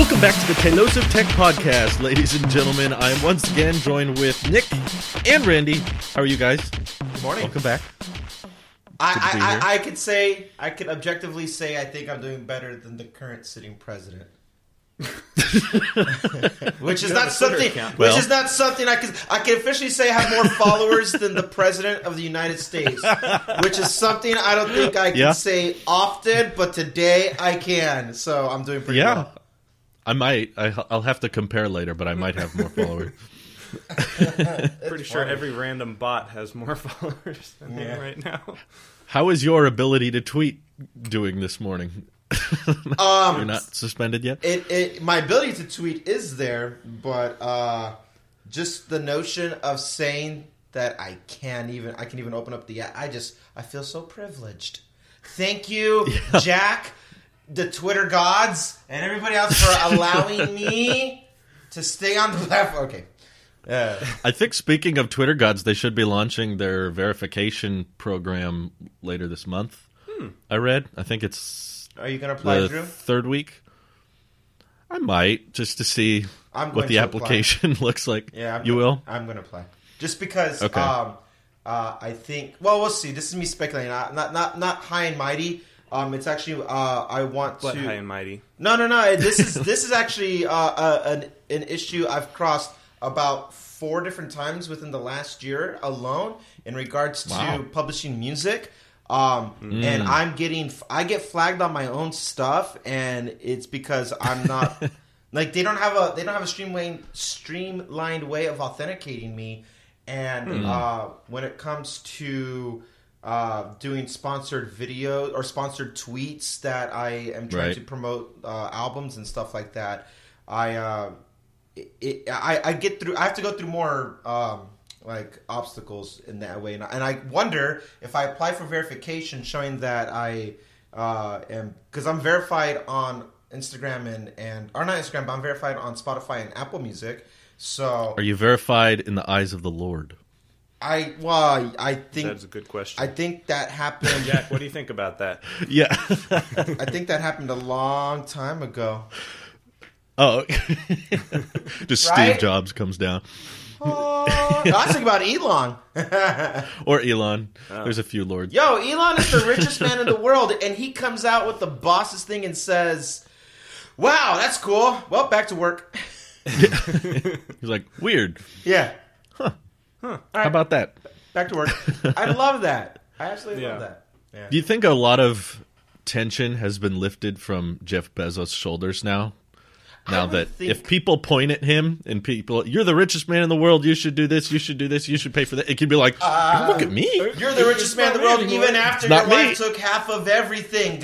Welcome back to the Telos of Tech podcast, ladies and gentlemen. I am once again joined with Nick and Randy. How are you guys? Good morning. Welcome back. I could objectively say I think I'm doing better than the current sitting president. Which is not something I can officially say I have more followers than the president of the United States, which is something I don't think I can say often, but today I can. So I'm doing pretty well. I might. I'll have to compare later, but I might have more followers. Pretty sure every random bot has more followers than me right now. How is your ability to tweet doing this morning? You're not suspended yet? My ability to tweet is there, but just the notion of saying that I can even open up the app, I feel so privileged. Thank you, Jack, the Twitter gods, and everybody else for allowing me to stay on the platform. Okay. I think speaking of Twitter gods, they should be launching their verification program later this month. I read. I think it's... Are you going to apply, the Drew? Third week? I might, just to see what the application looks like. Yeah, you will? I'm going to apply. Just because I think... Well, we'll see. This is me speculating. Not high and mighty. It's actually... I want to... What high and mighty? No. This is actually an issue I've crossed about 4 different times within the last year alone in regards to publishing music. And I get flagged on my own stuff, and it's because I'm not like they don't have a streamlined way of authenticating me. And when it comes to doing sponsored video or sponsored tweets that I am trying to promote albums and stuff like that, I get through. I have to go through more like obstacles in that way, and I wonder if I apply for verification, showing that I am, because I'm verified on Instagram or not Instagram, but I'm verified on Spotify and Apple Music. So, are you verified in the eyes of the Lord? I think that's a good question. I think that happened. Jack, what do you think about that? Yeah, I think that happened a long time ago. Oh, just Steve Jobs comes down. I was thinking about Elon. Or Elon. There's a few lords. Yo, Elon is the richest man in the world, and he comes out with the boss's thing and says, "Wow, that's cool. Well, back to work." He's like, weird. Yeah. Huh. Right. How about that? Back to work. I love that. I absolutely love that. Yeah. Do you think a lot of tension has been lifted from Jeff Bezos' shoulders now? Now that if people point at him and you're the richest man in the world, you should do this, you should do this, you should pay for that. It could be like, look at me. You're the richest man in the world even after your wife took half of everything.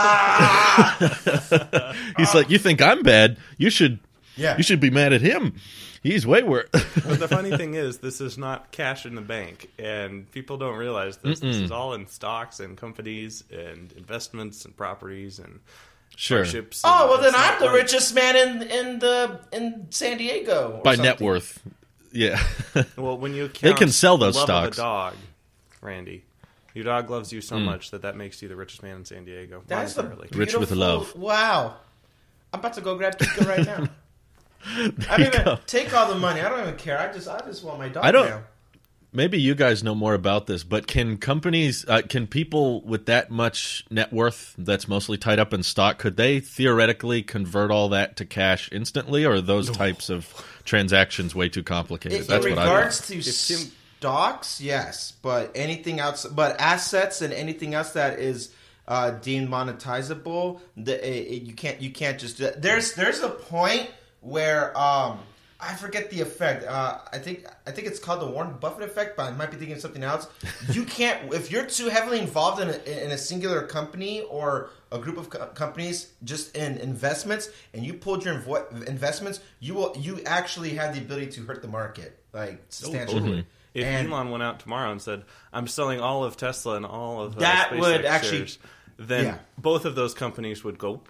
He's like, you think I'm bad? You should be mad at him. He's way worse. But the funny thing is, this is not cash in the bank, and people don't realize this. This is all in stocks and companies and investments and properties and... Sure. Oh, well, then I'm the richest man in San Diego. By net worth. Yeah. Well, when you count they can sell those love stocks. Of a dog, Randy, your dog loves you so much that makes you the richest man in San Diego. That's the rich with love. Wow. I'm about to go grab Kika right now. I don't even take all the money. I don't even care. I just want my dog now. Maybe you guys know more about this, but can companies, can people with that much net worth that's mostly tied up in stock, could they theoretically convert all that to cash instantly, or are those types of transactions way too complicated? That's what I think. In regards to stocks, yes, but anything else, but assets and anything else that is deemed monetizable, you can't just do that. There's a point where I forget the effect. I think it's called the Warren Buffett effect, but I might be thinking of something else. You can't, if you're too heavily involved in a singular company or a group of companies, just in investments, and you pulled your investments, you actually have the ability to hurt the market, like substantially. If Elon went out tomorrow and said, "I'm selling all of Tesla and all of that SpaceX would actually shares," then both of those companies would go.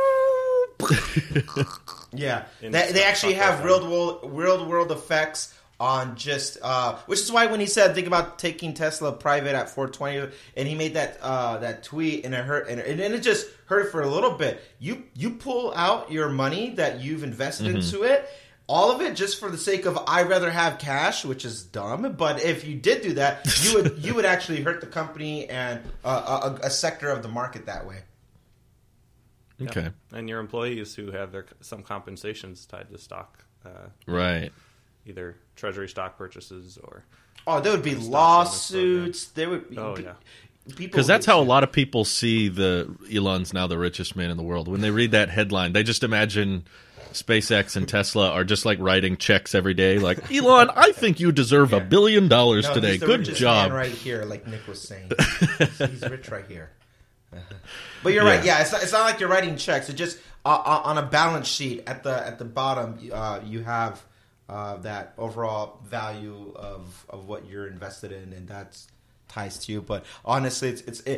Yeah, they actually have real world effects on just which is why when he said think about taking Tesla private at 420, and he made that tweet, and it hurt, and it just hurt for a little bit. You pull out your money that you've invested into it, all of it just for the sake of I'd rather have cash, which is dumb. But if you did do that, you would actually hurt the company and a sector of the market that way. Okay. Yeah. And your employees who have some compensations tied to stock. Right. Either treasury stock purchases or... Oh, there would be lawsuits. There would be... Oh, yeah. Because that's how a lot of people see Elon's now the richest man in the world. When they read that headline, they just imagine SpaceX and Tesla are just like writing checks every day. Like, Elon, I think you deserve $1 billion today. He's the Good richest job. Man right here, like Nick was saying. He's rich right here. But you're right. Yeah, it's not like you're writing checks. It's just on a balance sheet at the bottom, you have that overall value of what you're invested in, and that's ties to you. But honestly,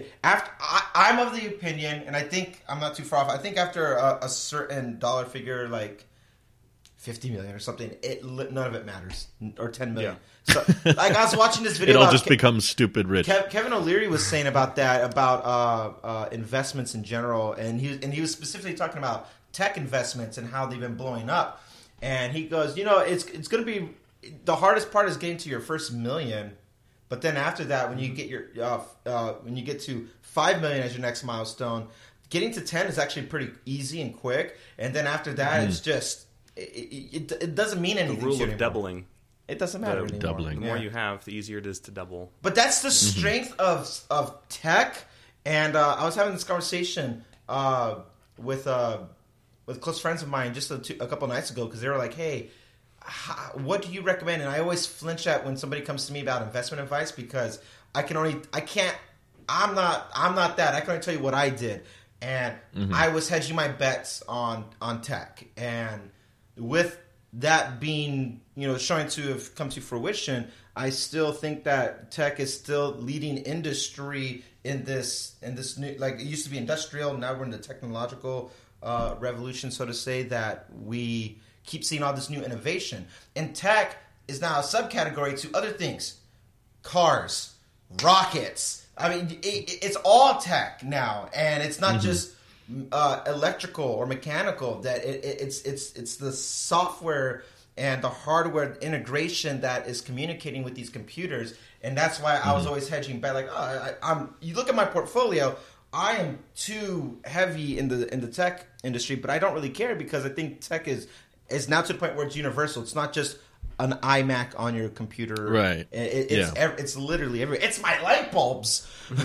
I'm of the opinion, and I think I'm not too far off. I think after a certain dollar figure, like 50 million or something, none of it matters, or 10 million. Yeah. So, like, I was watching this video. It all just becomes stupid rich. Kevin O'Leary was saying about that, about investments in general, and he was specifically talking about tech investments and how they've been blowing up. And he goes, it's going to be the hardest part is getting to your first million, but then after that, when you get when you get to 5 million as your next milestone, getting to 10 is actually pretty easy and quick. And then after that, it's just it doesn't mean anything. The rule to you of doubling. It doesn't matter anymore. Doubling. The more you have, the easier it is to double. But that's the strength of tech. And I was having this conversation with close friends of mine just a couple nights ago, because they were like, "Hey, what do you recommend?" And I always flinch at when somebody comes to me about investment advice, because I'm not that. I can only tell you what I did, and I was hedging my bets on tech, and with that being showing to have come to fruition, I still think that tech is still leading industry in this new, like, it used to be industrial, now we're in the technological revolution, so to say, that we keep seeing all this new innovation. And tech is now a subcategory to other things. Cars, rockets. I mean, it's all tech now, and it's not just electrical or mechanical. That it's the software and the hardware integration that is communicating with these computers, and that's why I was always hedging back. Like, you look at my portfolio, I am too heavy in the tech industry, but I don't really care, because I think tech is now to the point where it's universal. It's not just an iMac on your computer, right? It's literally everywhere. It's my light bulbs.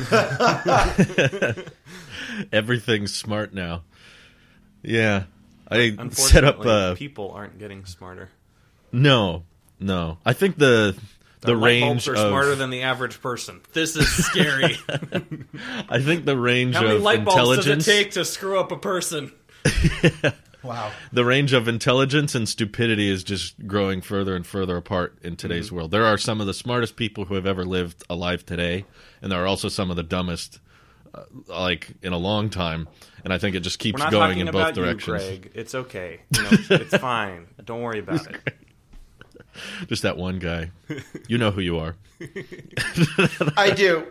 Everything's smart now. Yeah, I Unfortunately, set up. People aren't getting smarter. No. I think the light range bulbs are of smarter than the average person. This is scary. I think the range How many of light bulbs intelligence does it take to screw up a person? Wow. The range of intelligence and stupidity is just growing further and further apart in today's world. There are some of the smartest people who have ever lived alive today, and there are also some of the dumbest, like, in a long time. And I think it just keeps going in both directions. We're not talking about you, Greg. It's okay. It's fine. Don't worry about it. Just that one guy. You know who you are. I do.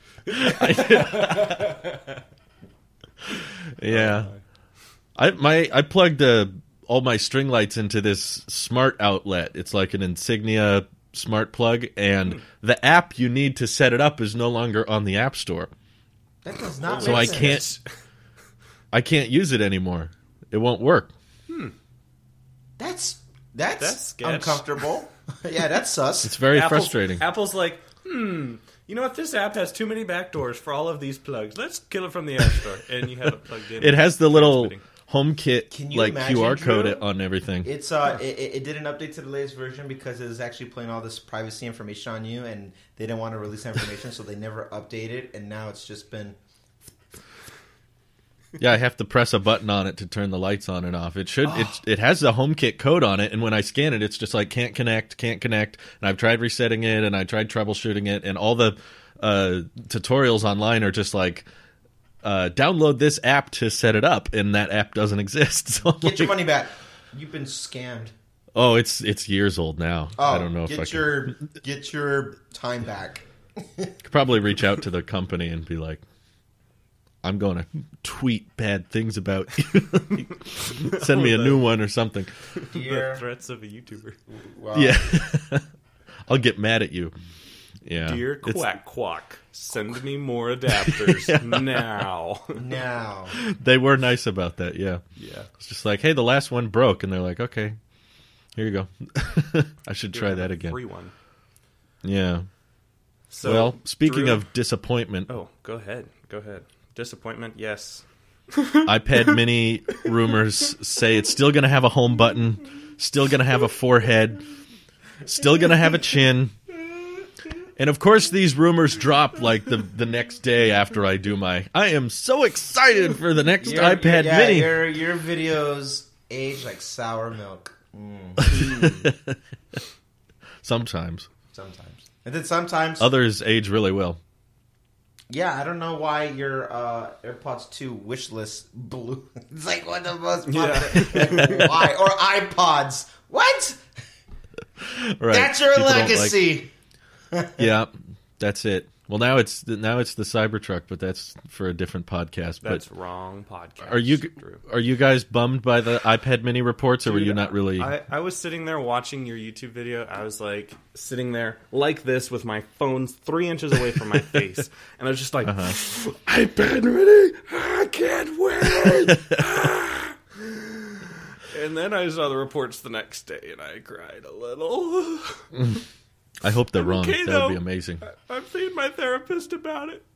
Yeah. I plugged all my string lights into this smart outlet. It's like an Insignia smart plug, and the app you need to set it up is no longer on the App Store. That does not so make sense. I can't use it anymore. It won't work. That's sketch. uncomfortable. Yeah, that's sus. It's very frustrating. Apple's like, you know what? This app has too many backdoors for all of these plugs. Let's kill it from the App Store. And you have it plugged in. It has the little HomeKit Can you imagine, QR code Drew? on everything. It's it did an update to the latest version because it was actually playing all this privacy information on you, and they didn't want to release that information, so they never updated. And now it's just been. Yeah, I have to press a button on it to turn the lights on and off. It should. It has the HomeKit code on it, and when I scan it, it's just like can't connect. And I've tried resetting it, and I tried troubleshooting it, and all the tutorials online are just like download this app to set it up, and that app doesn't exist. So Get your money back. You've been scammed. Oh, it's years old now. Oh, I don't know if I get your time back. could probably reach out to the company and be like, I'm going to tweet bad things about you. Send me a new one or something. The threats of a YouTuber. Wow. Yeah. I'll get mad at you. Yeah. Dear Quack Quack, send me more adapters now. Now. They were nice about that, yeah. Yeah. It's just like, hey, the last one broke. And they're like, okay, here you go. I should try that again. Free one. Yeah. So, well, speaking Drew- of disappointment, Oh, go ahead. Disappointment, yes. iPad mini rumors say it's still going to have a home button, still going to have a forehead, still going to have a chin. And of course, these rumors drop like the next day after I do I am so excited for the next iPad mini. Your videos age like sour milk. Sometimes. And then sometimes... Others age really well. Yeah, I don't know why your AirPods 2 wish list blew. It's like one of the most popular. Like, why? Or iPods. What? Right. That's your People don't legacy. Yeah, that's it. Well, now it's the Cybertruck, but that's for a different podcast. That's but wrong podcast. Drew. Are you guys bummed by the iPad mini reports, or were you not really? I was sitting there watching your YouTube video. I was like sitting there like this with my phone 3 inches away from my face, and I was just like, iPad mini, I can't wait. And then I saw the reports the next day, and I cried a little. I hope they're wrong. Okay, That would be amazing. I've seen my therapist about it.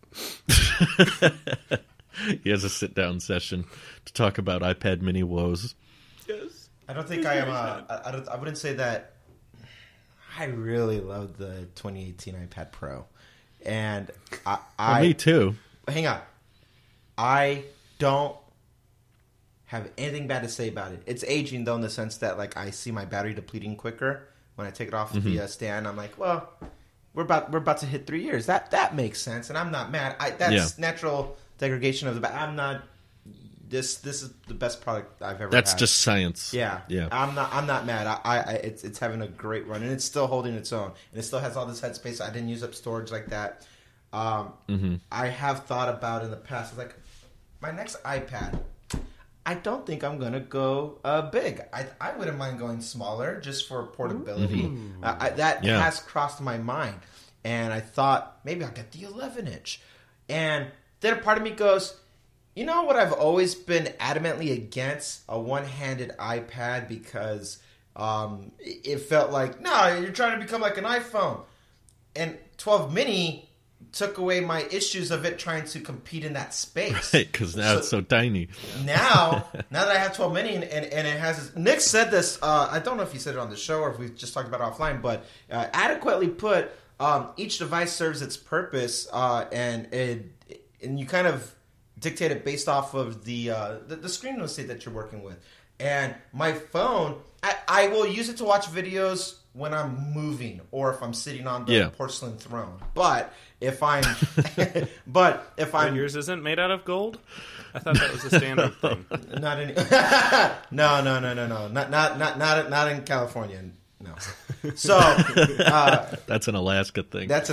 He has a sit-down session to talk about iPad mini woes. Yes. I don't think I am. I wouldn't say that. I really love the 2018 iPad Pro, and Me too. Hang on. I don't have anything bad to say about it. It's aging though, in the sense that like I see my battery depleting quicker when I take it off the stand. I'm like, well, we're about to hit 3 years. That makes sense, and I'm not mad. That's natural degradation of the battery. I'm not. This is the best product I've ever had. That's just science. Yeah. Yeah. I'm not mad. It's having a great run, and it's still holding its own, and it still has all this headspace. I didn't use up storage like that. I have thought about in the past. I was like, my next iPad, I don't think I'm gonna go big. I wouldn't mind going smaller just for portability. That has crossed my mind, and I thought maybe I'll get the 11-inch. And then a part of me goes, you know what? I've always been adamantly against a one-handed iPad because it felt like, no, you're trying to become like an iPhone. And 12 mini took away my issues of it trying to compete in that space. Right, because now it's so tiny. Now that I have 12 mini and it has this, Nick said this, I don't know if he said it on the show or if we just talked about it offline, but adequately put, each device serves its purpose, and you kind of dictate it based off of the screen real estate that you're working with. And my phone, I will use it to watch videos when I'm moving or if I'm sitting on the porcelain throne. But if I'm yours isn't made out of gold? I thought that was a standard thing. Not any. No. Not in California. No. So that's an Alaska thing. But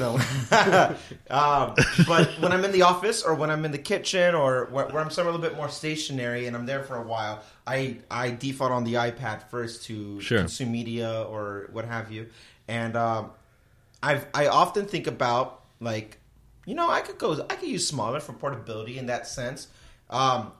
when I'm in the office or when I'm in the kitchen or where I'm somewhere a little bit more stationary and I'm there for a while, I default on the iPad first to consume media or what have you. And I often think about like, you know, I could use smaller for portability in that sense. I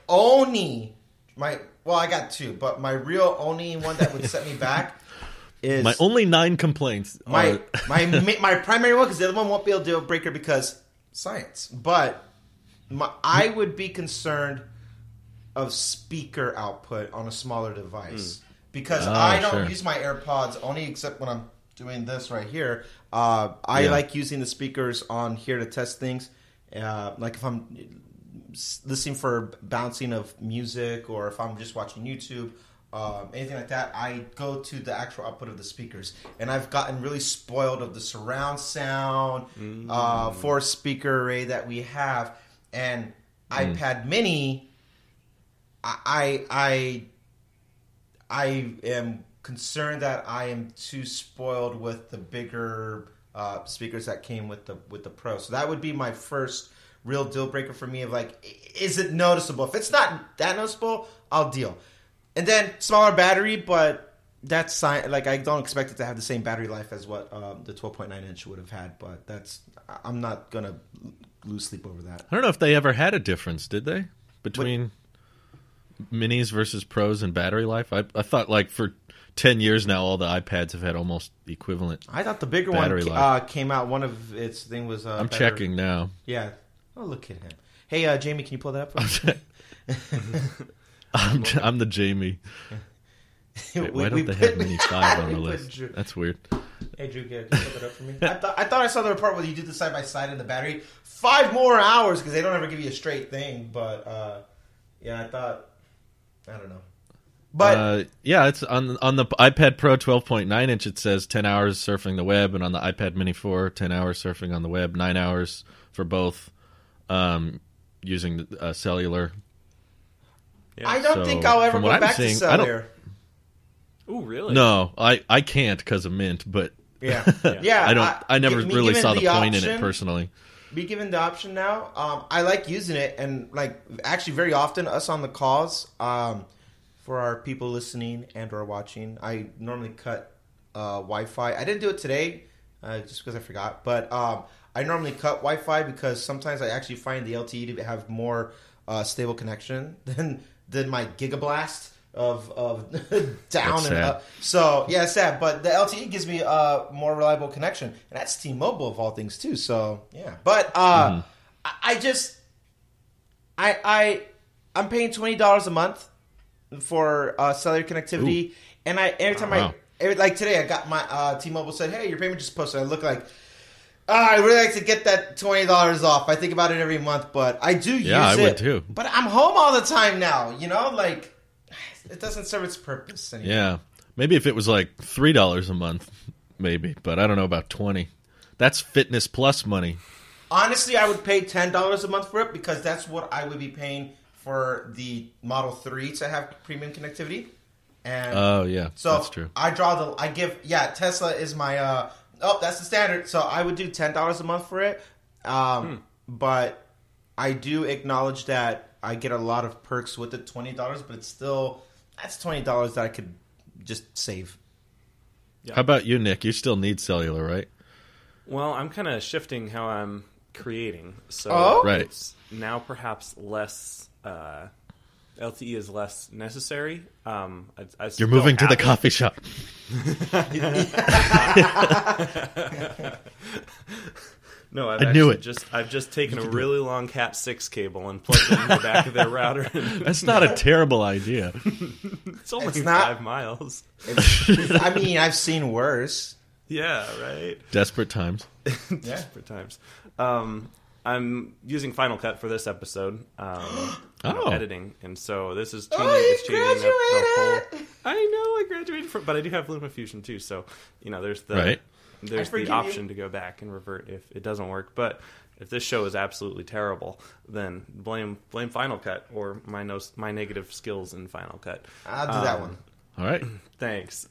got two, but my real only one that would set me back is my only 9 complaints. My primary one, because the other one won't be a deal breaker because science. But I would be concerned of speaker output on a smaller device because I don't use my AirPods only except when I'm doing this right here. I like using the speakers on here to test things. Like if I'm listening for bouncing of music or if I'm just watching YouTube. Anything like that, I go to the actual output of the speakers, and I've gotten really spoiled of the surround sound 4-speaker array that we have, and iPad Mini. I am concerned that I am too spoiled with the bigger speakers that came with the Pro. So that would be my first real deal breaker for me of like, is it noticeable? If it's not that noticeable, I'll deal. And then smaller battery, but that's like I don't expect it to have the same battery life as what the 12.9 inch would have had. But I'm not gonna lose sleep over that. I don't know if they ever had a difference, did they, between minis versus Pros and battery life? I thought like for 10 years now, all the iPads have had almost equivalent. I thought the bigger battery one life. Came out. One of its thing was. I'm better. checking now. Yeah. Oh, look at him. Hey, Jamie, can you pull that up for me? I'm the Jamie. Wait, why don't they have Mini 5 on the list? That's weird. Hey, Drew, can you pull that up for me? I thought I saw the report where you do the side by side and the battery. 5 more hours because they don't ever give you a straight thing. But yeah, I don't know. But yeah, it's on the iPad Pro 12.9 inch. It says 10 hours surfing the web, and on the iPad Mini 4, 10 hours surfing on the web, 9 hours for both, using cellular. Yeah. I don't think I'll ever go back to cellular. Oh, really? No, I can't because of Mint, but yeah. I never really saw the point in it personally. Be given the option now. I like using it, and like actually very often us on the calls. For our people listening and or watching, I normally cut Wi-Fi. I didn't do it today just because I forgot, but I normally cut Wi-Fi because sometimes I actually find the LTE to have more stable connection than my Gigablast of down and up. So yeah, it's sad, but the LTE gives me a more reliable connection, and that's T-Mobile of all things too. So yeah, but I'm paying $20 a month for cellular connectivity. Ooh. And every time like today I got my T-Mobile said, hey, your payment just posted. I look like I really like to get that $20 off. I think about it every month, but I do use it. Yeah, I would too. But I'm home all the time now, like it doesn't serve its purpose anymore. Yeah. Maybe if it was like $3 a month, maybe, but I don't know about 20. That's Fitness Plus money. Honestly, I would pay $10 a month for it because that's what I would be paying for the Model 3 to have premium connectivity. And oh, yeah, so that's true. Tesla is my, that's the standard. So I would do $10 a month for it. But I do acknowledge that I get a lot of perks with it, $20, but it's still, that's $20 that I could just save. Yeah. How about you, Nick? You still need cellular, right? Well, I'm kind of shifting how I'm creating. So it's now perhaps less... LTE is less necessary. You're moving to the coffee shop. No, I've just taken a really long Cat 6 cable and plugged it in the back of their router. That's not a terrible idea. It's only 5 miles. I mean, I've seen worse. Yeah, right. Desperate times. Desperate times. I'm using Final Cut for this episode, editing, and so this is changing. It's changing up the whole. I know I graduated, but I do have LumaFusion too. So there's the option to go back and revert if it doesn't work. But if this show is absolutely terrible, then blame Final Cut or my negative skills in Final Cut. I'll do that one. All right, thanks.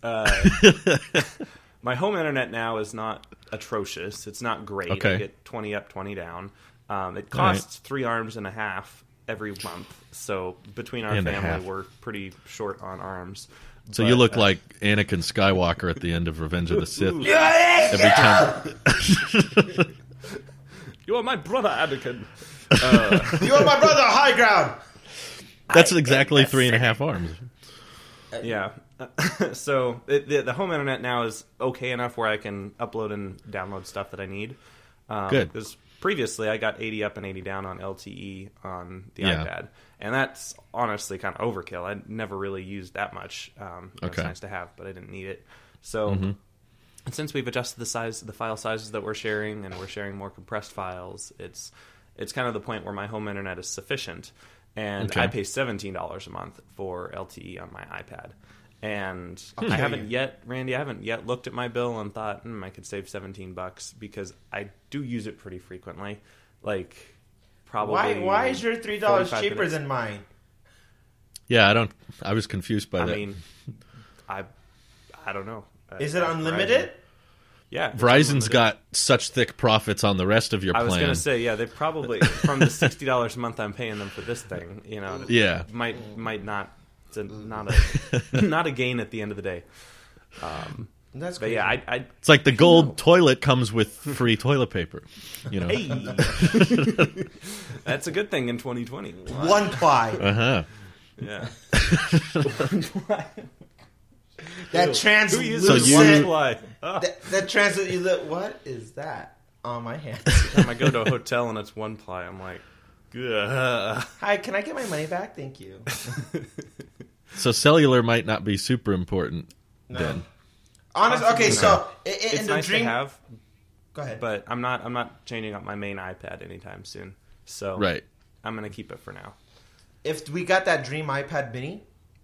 My home internet now is not atrocious. It's not great. Okay. I get 20 up, 20 down. It costs $3.50 every month. So between our family, we're pretty short on arms. So you look like Anakin Skywalker at the end of Revenge of the Sith. Every time. You are my brother, Anakin. You are my brother, High Ground. That's exactly 3.5 arms. Yeah. So the home internet now is okay enough where I can upload and download stuff that I need. Good. Because previously I got 80 up and 80 down on LTE on the iPad. And that's honestly kind of overkill. I never really used that much. It's nice to have, but I didn't need it. So and since we've adjusted the file sizes that we're sharing, and we're sharing more compressed files, it's kind of the point where my home internet is sufficient. And I pay $17 a month for LTE on my iPad. And I haven't yet looked at my bill and thought, I could save $17 because I do use it pretty frequently. Like, probably. Why is your $3 cheaper than mine? Yeah, I was confused by that. I mean, I don't know. Is it unlimited? Verizon. Yeah. Verizon's got such thick profits on the rest of your plan. I was going to say, yeah, they probably, from the $60 a month I'm paying them for this thing, yeah, might not, it's not a gain at the end of the day. That's but crazy. yeah, it's like the gold toilet comes with free toilet paper. Hey, that's a good thing in 2020. One ply. Yeah. That translucent. So that translucent. What is that on my hand? Every time I go to a hotel and it's one ply, I'm like, ugh. Hi, can I get my money back? Thank you. So cellular might not be super important then. Honestly, okay. So it's in the nice dream. to have. Go ahead. But I'm not changing up my main iPad anytime soon. So right. I'm gonna keep it for now. If we got that dream iPad mini,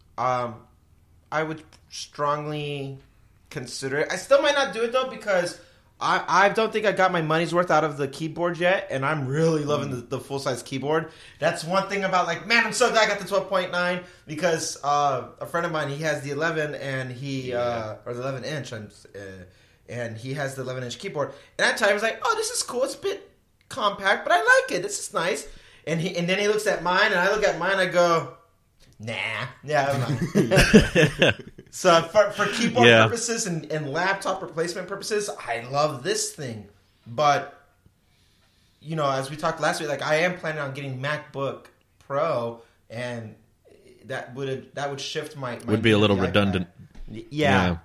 I would strongly consider it. I still might not do it though because I don't think I got my money's worth out of the keyboard yet, and I'm really loving the full size keyboard. That's one thing about I'm so glad I got the 12.9 because a friend of mine, he has the 11 and or the 11 inch, and he has the 11-inch keyboard. And I tell him, I was like, oh, this is cool. It's a bit compact, but I like it. This is nice. And then he looks at mine, and I look at mine, I go, nah. Yeah, I'm not. So for keyboard purposes and laptop replacement purposes, I love this thing. But, as we talked last week, I am planning on getting MacBook Pro, and that would shift my would be a little redundant. Yeah.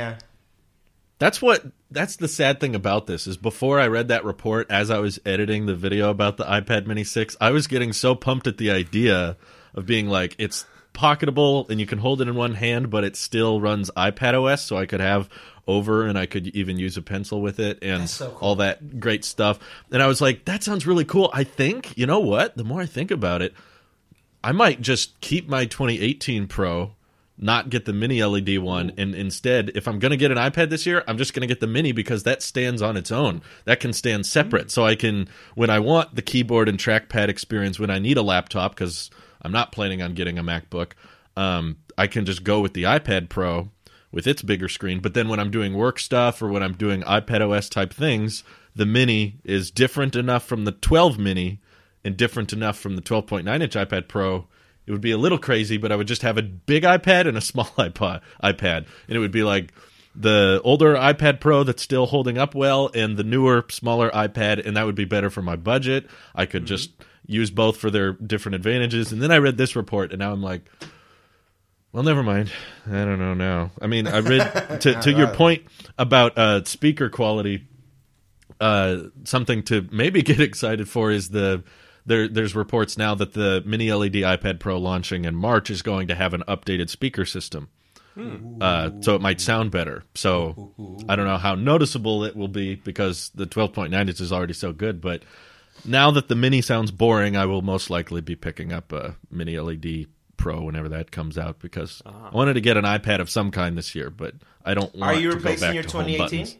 That's the sad thing about this is before I read that report, as I was editing the video about the iPad Mini 6, I was getting so pumped at the idea of being like, it's pocketable and you can hold it in one hand, but it still runs iPadOS, so I could have over and I could even use a pencil with it and so cool. all that great stuff. And I was like, that sounds really cool. I think, you know what? The more I think about it, I might just keep my 2018 Pro, not get the mini LED one, and instead, if I'm going to get an iPad this year, I'm just going to get the mini because that stands on its own. That can stand separate. So I can, when I want the keyboard and trackpad experience, when I need a laptop, because I'm not planning on getting a MacBook, I can just go with the iPad Pro with its bigger screen. But then when I'm doing work stuff or when I'm doing iPadOS type things, the mini is different enough from the 12 mini and different enough from the 12.9-inch iPad Pro. It would be a little crazy, but I would just have a big iPad and a small iPad. And it would be like the older iPad Pro that's still holding up well and the newer, smaller iPad, and that would be better for my budget. I could just use both for their different advantages. And then I read this report, and now I'm like, well, never mind. I don't know now. I mean, I read, to your point about speaker quality, something to maybe get excited for is there's reports now that the Mini LED iPad Pro launching in March is going to have an updated speaker system. So it might sound better. So I don't know how noticeable it will be because the 12.9 is already so good. But now that the Mini sounds boring, I will most likely be picking up a Mini LED Pro whenever that comes out because I wanted to get an iPad of some kind this year, but I don't want to go back to home buttons. Are you replacing your 2018?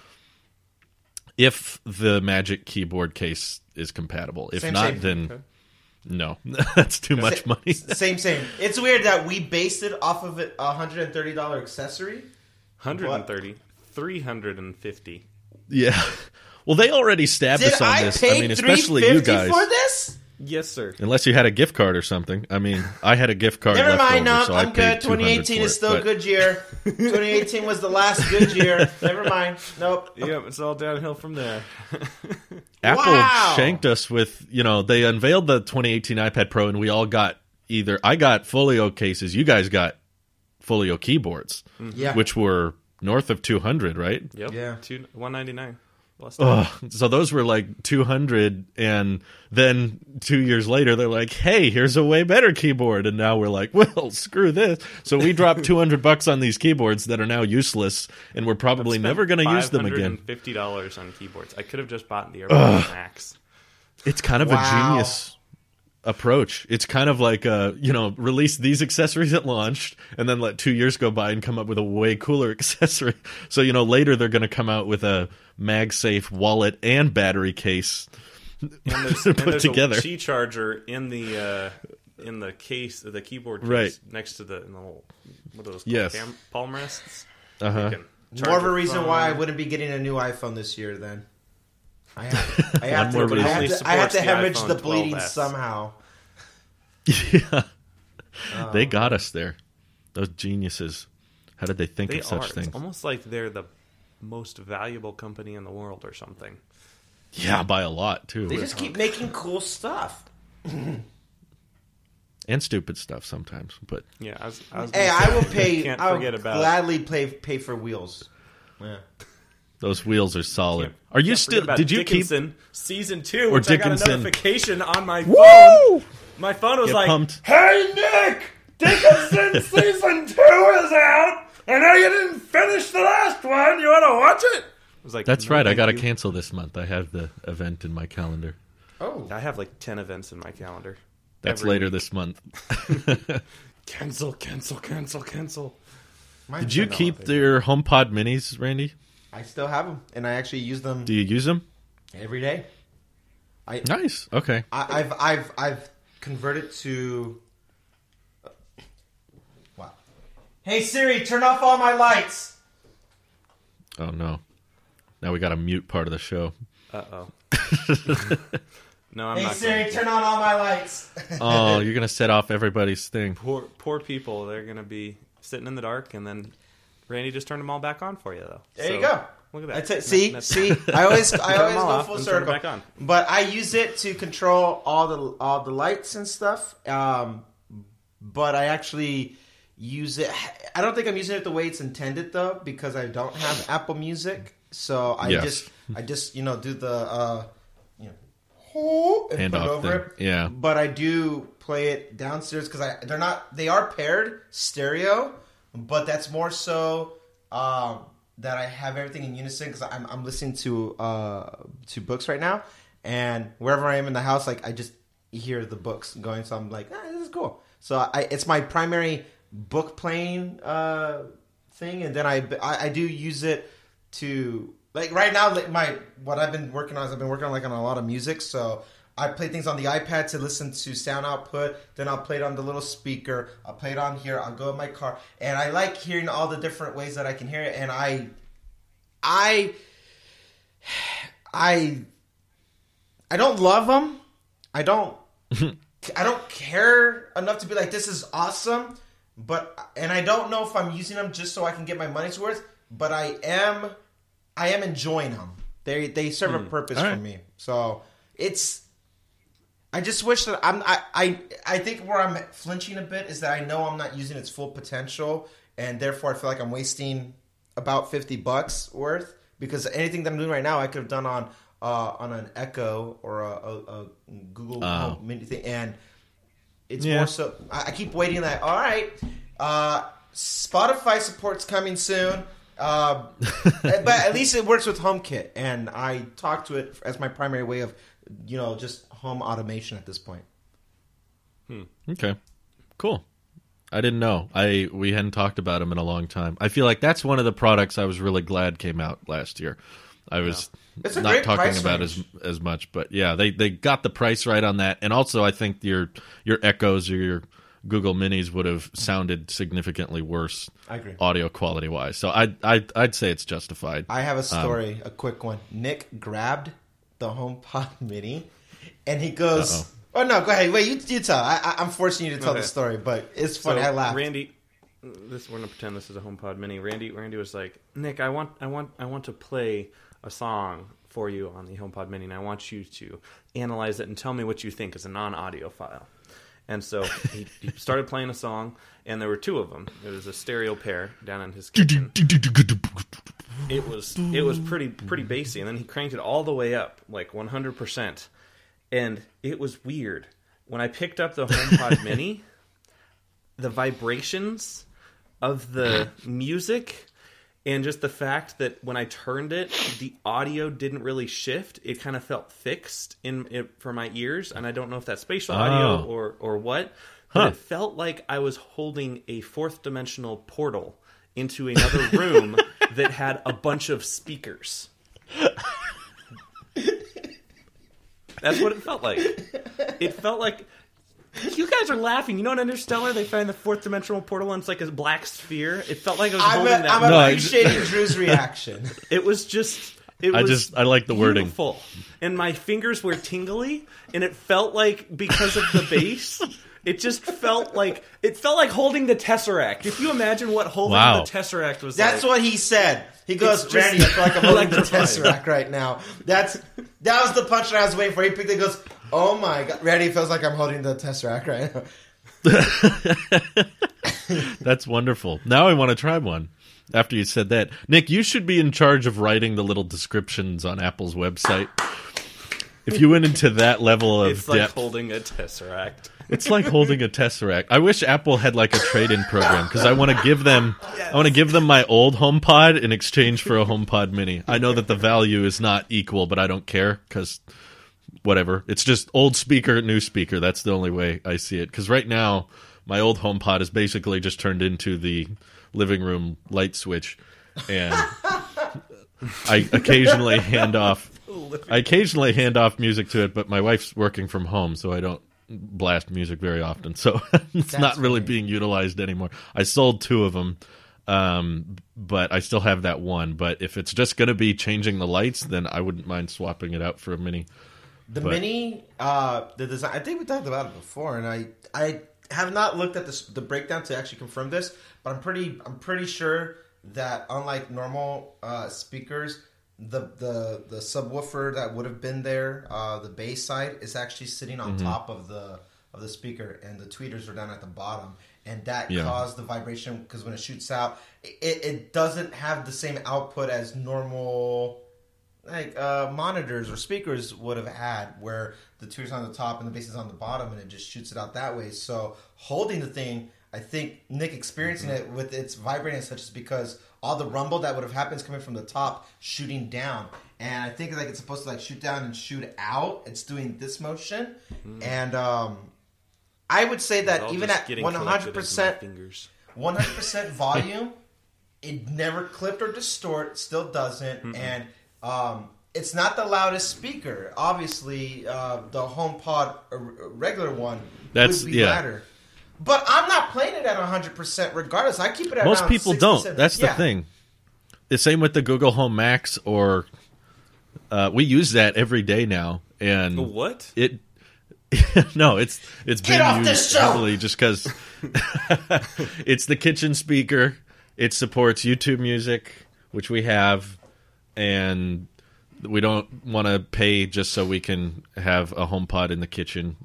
If the Magic Keyboard case is compatible. If not, then no. That's too much money. Same. It's weird that we based it off of a $130 accessory. 130, 350. Yeah. Well, they already stabbed us on this. I mean, especially you guys. For this? Yes, sir. Unless you had a gift card or something. I mean, I had a gift card. Never left mind. over, No, so I'm I paid good. 2018 is still a good year. 2018 was the last good year. Never mind. Nope. Yep, it's all downhill from there. Apple shanked us with, they unveiled the 2018 iPad Pro, and we all got I got Folio cases. You guys got Folio keyboards, which were north of 200, right? Yep. Yeah. $199. So those were like 200, and then 2 years later they're like, hey, here's a way better keyboard, and now we're like, well, screw this. So we dropped $200 on these keyboards that are now useless, and we're probably never going to use them again. $50 on keyboards. I could have just bought the AirPods Max. It's kind of a genius approach. It's kind of like release these accessories at launch and then let 2 years go by and come up with a way cooler accessory. So later they're going to come out with a MagSafe wallet and battery case and there's together. A Qi charger in the case, the keyboard case, next to the little, what are those called? Palm rests. More of a reason why I wouldn't be getting a new iPhone this year. Then I have to hemorrhage the bleeding somehow. Yeah, they got us there. Those geniuses. How did they think of such things? It's almost like they're the most valuable company in the world or something. Yeah, by a lot too. They just keep making cool stuff. And stupid stuff sometimes, but yeah. I will pay. I will gladly pay for wheels. Yeah, those wheels are solid. Are you still? Did you Dickinson keep season 2? Which Dickinson. I got a notification on my phone. Woo! My phone was like, pumped. "Hey Nick, Dickinson season 2 is out. I know you didn't finish the last one. You want to watch it?" I was like, "That's right. I got to cancel this month. I have the event in my calendar." Oh, I have like 10 events in my calendar. That's later this month. Cancel. Did you keep your HomePod minis, Randy? I still have them, and I actually use them. Do you use them every day? Nice. Okay. I've converted to. Wow. Hey Siri, turn off all my lights. Oh no! Now we got to mute part of the show. Uh-oh. No, I'm not. Hey Siri, turn on all my lights. Oh, you're gonna set off everybody's thing. Poor people. They're gonna be sitting in the dark, and then Randy just turned them all back on for you, though. There you go. Look at that. That's it. See. I always go full circle. Back on. But I use it to control all the lights and stuff. But I actually use it. I don't think I'm using it the way it's intended though, because I don't have Apple Music. So I just do the and hand put it off over it. Yeah. But I do play it downstairs because they are paired stereo, but that's more so that I have everything in unison because I'm listening to books right now, and wherever I am in the house, like I just hear the books going, so I'm like, this is cool. So it's my primary book playing thing, and then I do use it to. Like right now, what I've been working on is I've been working on on a lot of music. So I play things on the iPad to listen to sound output. Then I'll play it on the little speaker. I'll play it on here. I'll go in my car, and I like hearing all the different ways that I can hear it. And I don't love them. I don't care enough to be like, this is awesome. And I don't know if I'm using them just so I can get my money's worth. But I am enjoying them. They serve a purpose for me. So I just wish that I think where I'm flinching a bit is that I know I'm not using its full potential, and therefore I feel like I'm wasting about $50 worth, because anything that I'm doing right now I could have done on an Echo or a Google Home Mini thing, and it's more so I keep waiting that. All right, Spotify support's coming soon. But at least it works with HomeKit, and I talk to it as my primary way of, just home automation at this point. Okay, cool. I didn't know. We hadn't talked about them in a long time. I feel like that's one of the products I was really glad came out last year. I was not talking about as much, but yeah, they got the price right on that, and also I think your Echoes or your Google Minis would have sounded significantly worse. I agree. Audio quality wise. So I'd say it's justified. I have a story, a quick one. Nick grabbed the HomePod Mini, and he goes, "Oh no, go ahead. Wait, you tell. I'm forcing you to tell the story, but it's funny. I laughed." Randy, we're gonna pretend this is a HomePod Mini. Randy was like, "Nick, I want to play a song for you on the HomePod Mini, and I want you to analyze it and tell me what you think as a non-audio file." And so he started playing a song, and there were two of them. It was a stereo pair down in his kitchen. It was pretty bassy, and then he cranked it all the way up, like 100%. And it was weird. When I picked up the HomePod Mini, the vibrations of the music and just the fact that when I turned it, the audio didn't really shift. It kind of felt fixed for my ears, and I don't know if that's spatial audio or what. But it felt like I was holding a fourth dimensional portal into another room that had a bunch of speakers. That's what it felt like. It felt like You guys are laughing. You know in Interstellar they find the fourth dimensional portal and it's like a black sphere? It felt like I was holding that. I'm appreciating Drew's reaction. It was just... I like the wording. Beautiful. And my fingers were tingly, and it felt like, because of the bass, it felt like holding the Tesseract. If you imagine what holding the Tesseract was That's what he said. He goes, Randy, I feel like I'm holding the Tesseract right now. That was the punchline I was waiting for. He picked it and goes, oh my God. Randy feels like I'm holding the Tesseract right now. That's wonderful. Now I want to try one. After you said that, Nick, you should be in charge of writing the little descriptions on Apple's website. If you went into that level of depth, like holding a Tesseract. It's like holding a Tesseract. I wish Apple had like a trade-in program because I want to give them, my old HomePod in exchange for a HomePod Mini. I know that the value is not equal, but I don't care because whatever. It's just old speaker, new speaker. That's the only way I see it. Because right now, my old HomePod is basically just turned into the living room light switch, and I occasionally hand off music to it, but my wife's working from home, so I don't blast music very often, so it's not really being utilized anymore. I sold 2 of them, but I still have that one. But if it's just going to be changing the lights, then I wouldn't mind swapping it out for a Mini. Mini, the design, I think we talked about it before, and I have not looked at the breakdown to actually confirm this, but I'm pretty sure that unlike normal speakers, the subwoofer that would have been there, the bass side, is actually sitting on top of the speaker, and the tweeters are down at the bottom, and that caused the vibration because when it shoots out, it doesn't have the same output as normal monitors or speakers would have had, where the tweeter's on the top and the bass is on the bottom, and it just shoots it out that way. So holding the thing, I think Nick experiencing it with its vibrating such is because all the rumble that would have happened is coming from the top, shooting down. And I think like it's supposed to like shoot down and shoot out. It's doing this motion, and I would say that even at 100% volume, it never clipped or distort. Still doesn't, and it's not the loudest speaker. Obviously, the HomePod regular one would be louder. But I'm not playing it at 100% regardless. I keep it at most people 60, don't. 70. That's the thing. The same with the Google Home Max, or we use that every day now. And what? No, it's been used heavily just because it's the kitchen speaker. It supports YouTube Music, which we have, and we don't want to pay just so we can have a HomePod in the kitchen.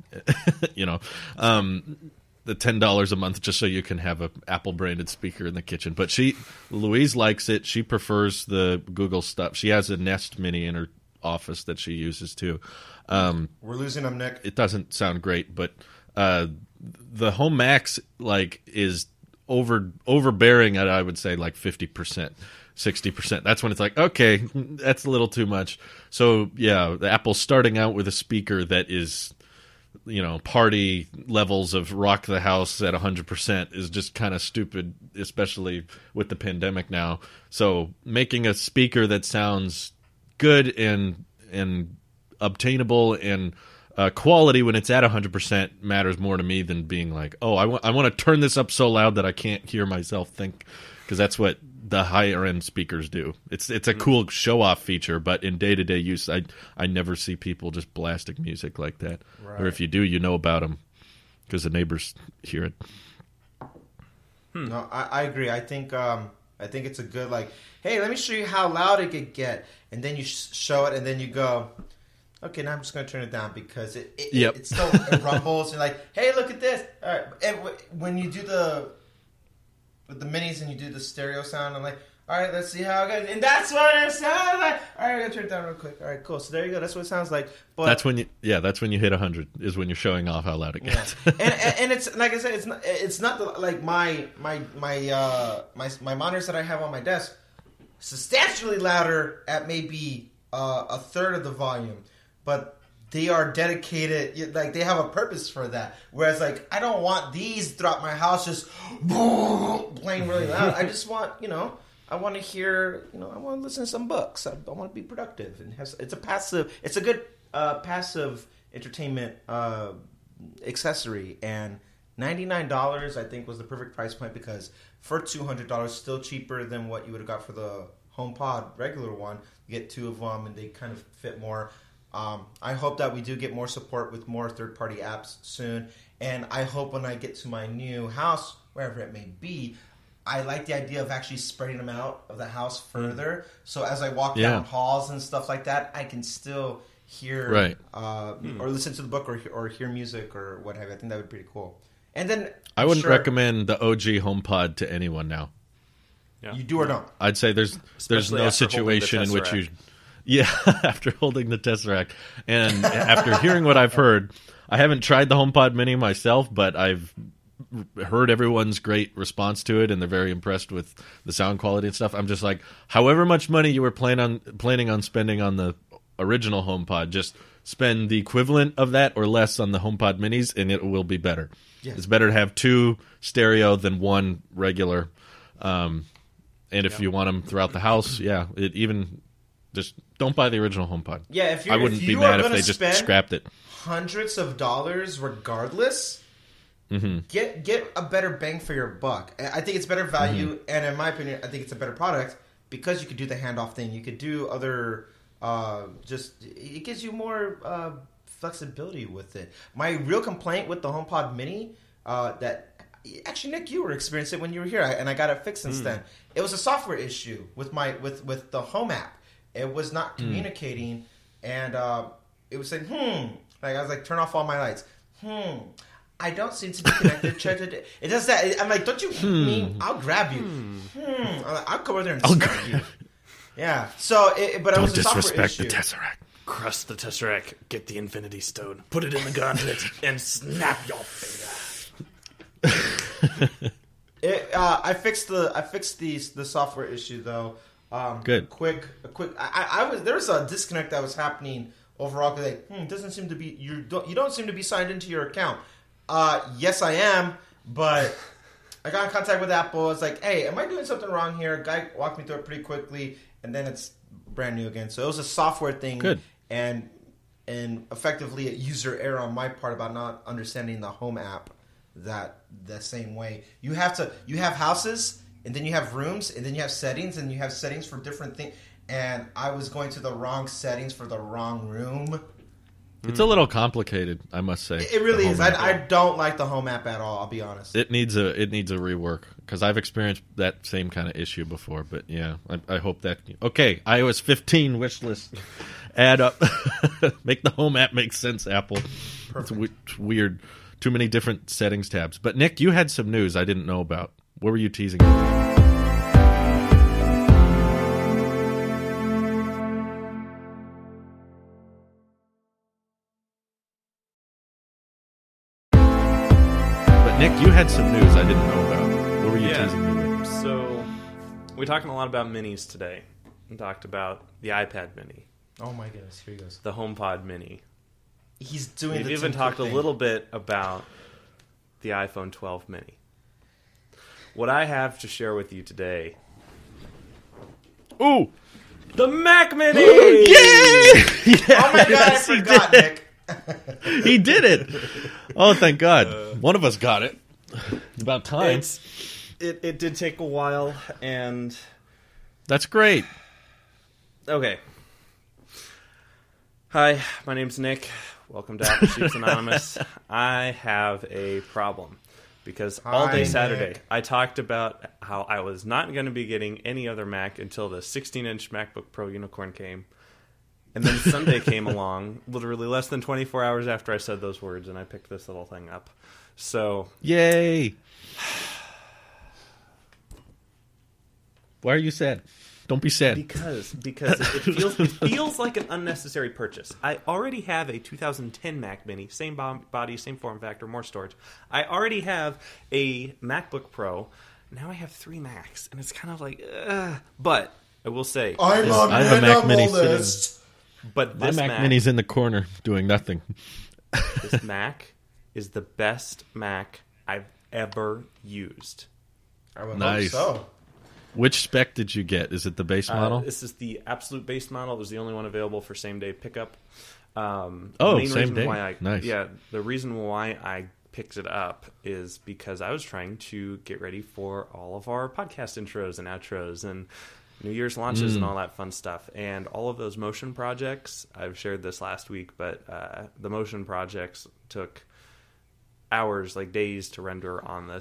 The $10 a month just so you can have a Apple branded speaker in the kitchen. But Louise likes it. She prefers the Google stuff. She has a Nest Mini in her office that she uses too. We're losing them, Nick. It doesn't sound great, but the Home Max is overbearing at, I would say, like 50%. 60%. That's when it's like, okay, that's a little too much. So yeah, the Apple's starting out with a speaker that is, party levels of rock the house at 100% is just kind of stupid, especially with the pandemic now. So making a speaker that sounds good and obtainable and quality when it's at 100% matters more to me than being like, oh, I want to turn this up so loud that I can't hear myself think, because that's what the higher end speakers do. It's a cool show off feature, but in day to day use, I never see people just blasting music like that. Right. Or if you do, you know about them because the neighbors hear it. No, I agree. I think it's a good hey, let me show you how loud it could get, and then you show it, and then you go, okay, now I'm just going to turn it down because it still it rumbles and hey, look at this. All right, and when you do with the minis and you do the stereo sound, I'm like, all right, let's see how it goes. And that's what it sounds like. All right, I gotta turn it down real quick. All right, cool. So there you go. That's what it sounds like. But that's when you hit 100 is when you're showing off how loud it gets. Yeah. and it's like I said, it's not my monitors that I have on my desk substantially louder at maybe a third of the volume, but they are dedicated, they have a purpose for that. Whereas, I don't want these throughout my house just playing really loud. I just want, I want to hear, I want to listen to some books. I want to be productive. And it's a good passive entertainment accessory, and $99 I think was the perfect price point, because for $200, still cheaper than what you would have got for the HomePod regular one. You get two of them, and they kind of fit more. I hope that we do get more support with more third-party apps soon, and I hope when I get to my new house, wherever it may be, I like the idea of actually spreading them out of the house further. So as I walk down halls and stuff like that, I can still hear or listen to the book or hear music or what have you. I think that would be pretty cool. And then I wouldn't recommend the OG HomePod to anyone now. Yeah. You do or don't? I'd say there's no situation in which you... Yeah, after holding the Tesseract. And after hearing what I've heard, I haven't tried the HomePod Mini myself, but I've heard everyone's great response to it, and they're very impressed with the sound quality and stuff. I'm just like, however much money you were planning on spending on the original HomePod, just spend the equivalent of that or less on the HomePod Minis, and it will be better. Yeah. It's better to have two stereo than one regular. And if you want them throughout the house, just don't buy the original HomePod. Yeah, I wouldn't be mad if they just scrapped it. Hundreds of dollars regardless. Mm-hmm. Get a better bang for your buck. I think it's better value, and in my opinion, I think it's a better product because you could do the handoff thing. You could do other. It gives you more flexibility with it. My real complaint with the HomePod Mini that. Actually, Nick, you were experiencing it when you were here, and I got it fixed since then. It was a software issue with with the Home app. It was not communicating, and it was saying, Like, I was like, turn off all my lights. I don't seem to be connected. It does that. I'm like, don't you mean I'll grab you? I'm like, I'll come over there and smack you. Yeah. So, but it was a software issue. Don't disrespect the Tesseract. Crush the Tesseract. Get the Infinity Stone. Put it in the gauntlet and snap your finger. I fixed the software issue though. Good. There was a disconnect that was happening overall. Like, it doesn't seem to be you don't seem to be signed into your account. Yes, I am, but I got in contact with Apple. I was like, hey, am I doing something wrong here? Guy walked me through it pretty quickly, and then it's brand new again. So it was a software thing. Good. And effectively a user error on my part about not understanding the Home app the same way. You have houses, and then you have rooms, and then you have settings, and you have settings for different things. And I was going to the wrong settings for the wrong room. It's a little complicated, I must say. It really is. I don't like the Home app at all, I'll be honest. It needs a rework, because I've experienced that same kind of issue before. But yeah, I hope that... Okay, iOS 15 wish list. Add up. Make the Home app make sense, Apple. Perfect. It's weird. Too many different settings tabs. But Nick, you had some news I didn't know about. What were you teasing? Nick, you had some news I didn't know about. What were you teasing me with? So, we talked a lot about minis today. We talked about the iPad mini. Oh my goodness, here he goes. The HomePod mini. He's doing We've even talked a little bit about the iPhone 12 mini. What I have to share with you today... Ooh! The Mac Mini! Yay! Oh my god, I forgot, Nick. He did it! Oh, thank God. One of us got it. About time. It did take a while, and... That's great. Okay. Hi, my name's Nick. Welcome to Apple Sheets Anonymous. I have a problem. Because all day Saturday, Nick. I talked about how I was not going to be getting any other Mac until the 16-inch MacBook Pro Unicorn came. And then Sunday came along, literally less than 24 hours after I said those words, and I picked this little thing up. So... Yay! Why are you sad? Don't be sad. Because it feels like an unnecessary purchase. I already have a 2010 Mac Mini, same body, same form factor, more storage. I already have a MacBook Pro. Now I have 3 Macs, and it's kind of like, but I will say, I have a Mac Mini sitting. But this Mac Mini's in the corner doing nothing. This Mac is the best Mac I've ever used. I would hope so. Which spec did you get? Is it the base model? This is the absolute base model. It was the only one available for same-day pickup. Same day. Nice. Yeah, the reason why I picked it up is because I was trying to get ready for all of our podcast intros and outros and New Year's launches and all that fun stuff. And all of those motion projects, I've shared this last week, but the motion projects took hours, like days, to render on the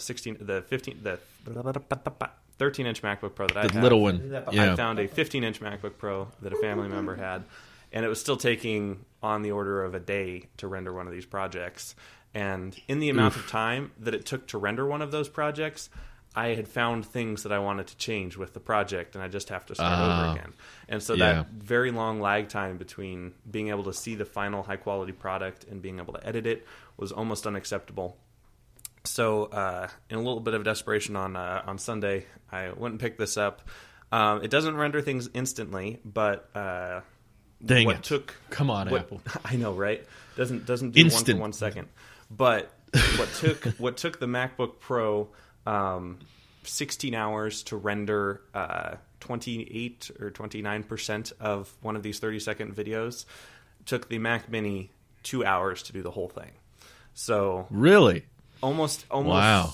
13-inch MacBook Pro that I have. The little one. I found a 15-inch MacBook Pro that a family member had, and it was still taking on the order of a day to render one of these projects. And in the amount of time that it took to render one of those projects, I had found things that I wanted to change with the project, and I just have to start over again. And so that very long lag time between being able to see the final high-quality product and being able to edit it was almost unacceptable. So in a little bit of desperation on Sunday, I went and picked this up. It doesn't render things instantly, but Dang it. Come on, Apple. I know, right? Doesn't do instant. 1 for 1 second. But what took the MacBook Pro 16 hours to render 28 or 29% of one of these 30-second videos took the Mac Mini 2 hours to do the whole thing. So really, almost wow.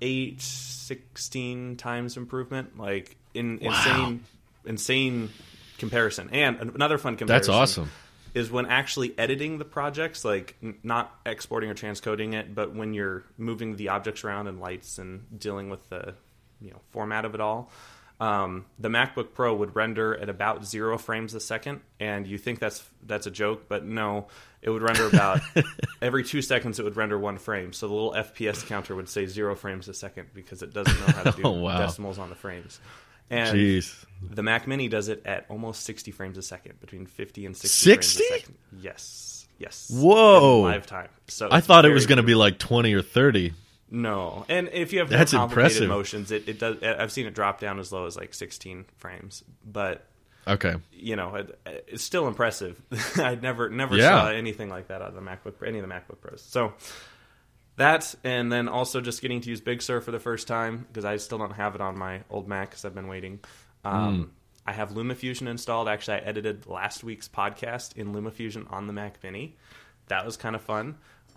16 times improvement, like insane comparison. And another fun comparison. That's awesome. Is when actually editing the projects, like not exporting or transcoding it, but when you're moving the objects around and lights and dealing with the format of it all. The MacBook Pro would render at about 0 frames a second, and you think that's a joke, but no, it would render about every 2 seconds. It would render 1 frame, so the little FPS counter would say 0 frames a second because it doesn't know how to do decimals on the frames. And the Mac Mini does it at almost 60 frames a second, between 50 and 60 frames a second. Yes. Whoa. Live time. So I thought it was going to be like 20 or 30. No. And if you have That's more complicated impressive. motions, it does. I've seen it drop down as low as like 16 frames. But, okay, it's still impressive. I never saw anything like that out of the MacBook, any of the MacBook Pros. So that, and then also just getting to use Big Sur for the first time, because I still don't have it on my old Mac because I've been waiting. I have LumaFusion installed. Actually, I edited last week's podcast in LumaFusion on the Mac Mini. That was kind of fun.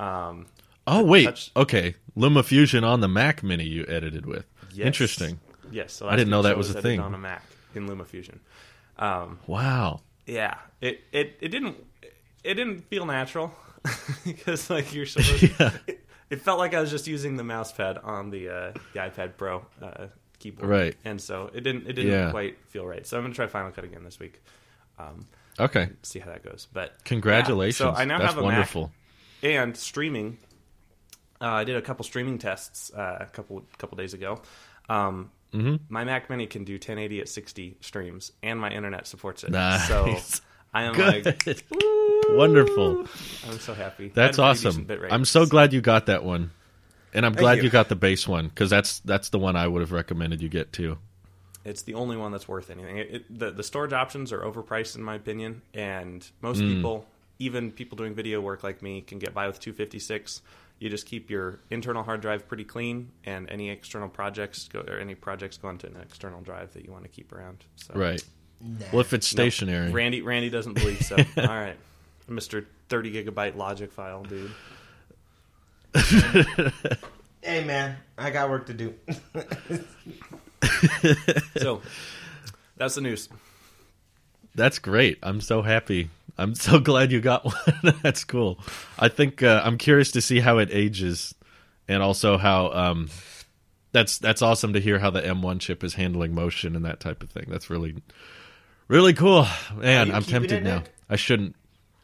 Okay. LumaFusion on the Mac Mini you edited with. Yes. Interesting. Yes. So I didn't know that was a thing. On a Mac in LumaFusion. Wow. Yeah. It didn't feel natural because like you're supposed to, it felt like I was just using the mouse pad on the iPad Pro keyboard. Right. And so it didn't quite feel right. So I'm going to try Final Cut again this week. Okay. See how that goes. But congratulations. So I now That's have a wonderful. Mac and streaming. I did a couple streaming tests a couple days ago. My Mac Mini can do 1080 at 60 streams, and my internet supports it. Nice. So I am like, wonderful. I'm so happy. That's awesome. I'm so glad you got that one, and I'm glad you got the base one because that's the one I would have recommended you get too. It's the only one that's worth anything. The storage options are overpriced in my opinion, and most people, even people doing video work like me, can get by with 256. You just keep your internal hard drive pretty clean, and any external projects go onto an external drive that you want to keep around. So. Right. Nah. Well, if it's stationary, no, Randy doesn't believe so. All right, Mr. 30 gigabyte logic file, dude. Hey man, I got work to do. So that's the news. That's great. I'm so happy. I'm so glad you got one. That's cool. I think I'm curious to see how it ages, and also how that's awesome to hear how the M1 chip is handling motion and that type of thing. That's really, really cool. Man, I'm tempted now. I shouldn't.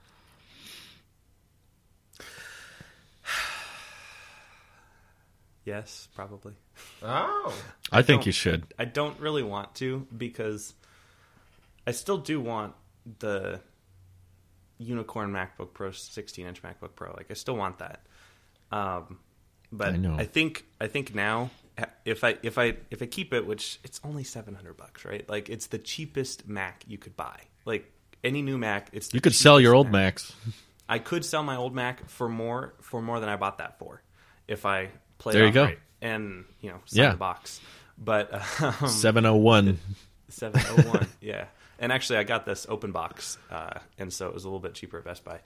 Yes, probably. Oh. I think you should. I don't really want to because I still do want the unicorn MacBook Pro, 16-inch MacBook Pro. Like I still want that. But I think now if I keep it, which it's only $700, right? Like it's the cheapest Mac you could buy. Like any new Mac, it's you could sell your old Macs. I could sell my old Mac for more than I bought that for if I played there you off go. Right and sign the box. But 701. 701, yeah. And actually, I got this open box, and so it was a little bit cheaper at Best Buy.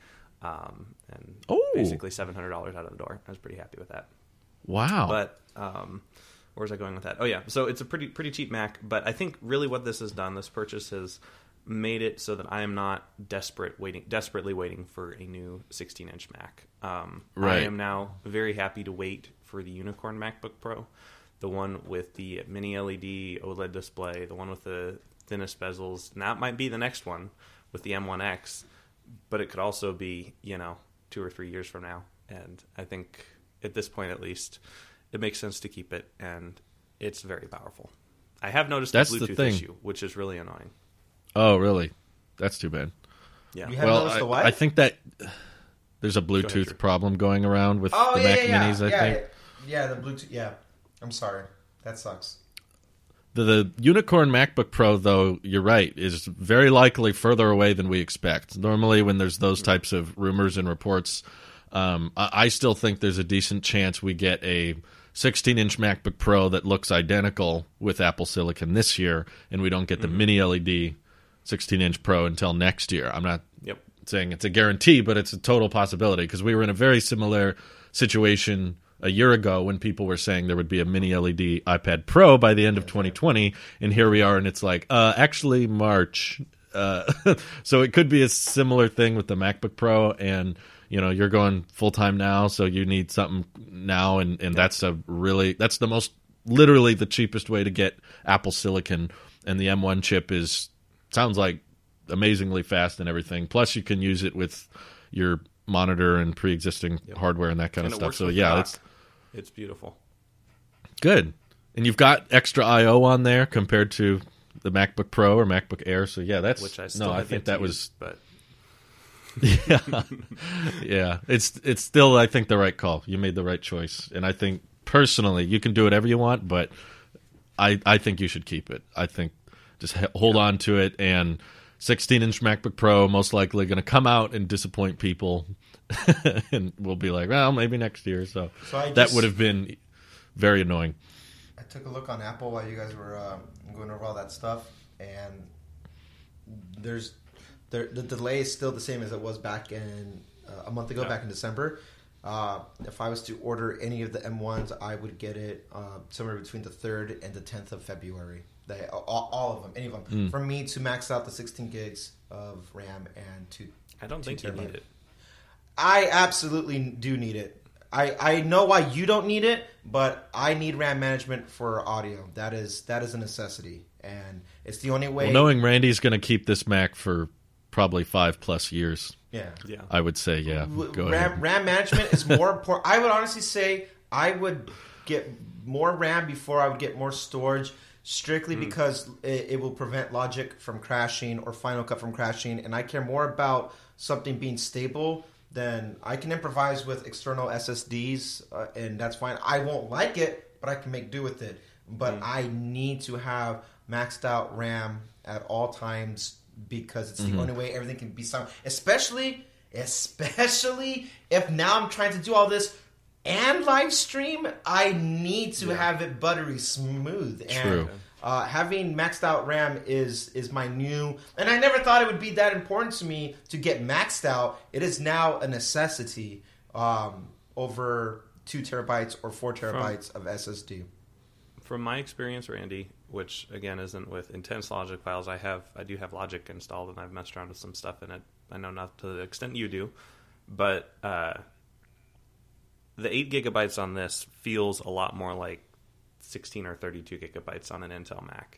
and basically $700 out of the door. I was pretty happy with that. Wow. But where was I going with that? Oh yeah, so it's a pretty cheap Mac. But I think really what this has done, this purchase has made it so that I am not desperately waiting for a new 16-inch Mac. Right. I am now very happy to wait for the Unicorn MacBook Pro, the one with the mini LED OLED display, the one with the thinnest bezels. And that might be the next one with the M1X, but it could also be 2 or 3 years from now. And I think at this point, at least, it makes sense to keep it, and it's very powerful. I have noticed a Bluetooth issue, which is really annoying. Oh, really? That's too bad. Yeah. You haven't noticed the what? I think that there's a Bluetooth problem going around with the Mac Minis, I think. Yeah, the Bluetooth. Yeah. I'm sorry. That sucks. The Unicorn MacBook Pro, though, you're right, is very likely further away than we expect. Normally, when there's those types of rumors and reports, I still think there's a decent chance we get a 16-inch MacBook Pro that looks identical with Apple Silicon this year, and we don't get the mini LED 16-inch Pro until next year. I'm not saying it's a guarantee, but it's a total possibility, because we were in a very similar situation a year ago when people were saying there would be a mini LED iPad Pro by the end of 2020, and here we are, and it's like, actually March. So it could be a similar thing with the MacBook Pro, and you're going full-time now, so you need something now, and that's literally the cheapest way to get Apple Silicon, and the M1 chip sounds like amazingly fast and everything. Plus, you can use it with your monitor and pre-existing hardware and that kind of stuff. So yeah, it's beautiful. Good. And you've got extra I/O on there compared to the MacBook Pro or MacBook Air. So yeah, I think that was. But yeah. It's still, I think, the right call. You made the right choice, and I think personally you can do whatever you want, but I think you should keep it. I think just hold on to it, and 16-inch MacBook Pro most likely going to come out and disappoint people, and we'll be like, well, maybe next year. So that would have been very annoying. I took a look on Apple while you guys were going over all that stuff, and the delay is still the same as it was back in a month ago, back in December. If I was to order any of the M1s, I would get it somewhere between the 3rd and the 10th of February. All of them, any of them. For me to max out the 16 gigs of RAM and 2 I don't think you need it. I absolutely do need it. I know why you don't need it, but I need RAM management for audio. That is a necessity, and it's the only way. Well, knowing Randy's going to keep this Mac for probably 5+ years. Yeah. I would say, go ahead. RAM management is more important. I would honestly say I would get more RAM before I would get more storage, strictly because it will prevent Logic from crashing or Final Cut from crashing, and I care more about something being stable than I can improvise with external SSDs, and that's fine. I won't like it, but I can make do with it. But I need to have maxed out RAM at all times, because it's the only way everything can be sound. Especially if now I'm trying to do all this and live stream, I need to have it buttery smooth. True. And having maxed out RAM is my new, and I never thought it would be that important to me to get maxed out. It is now a necessity over 2 terabytes or 4 terabytes of SSD. From my experience, Randy, which again isn't with intense Logic files, I do have Logic installed, and I've messed around with some stuff in it. I know not to the extent you do, but the 8 gigabytes on this feels a lot more like 16 or 32 gigabytes on an Intel Mac.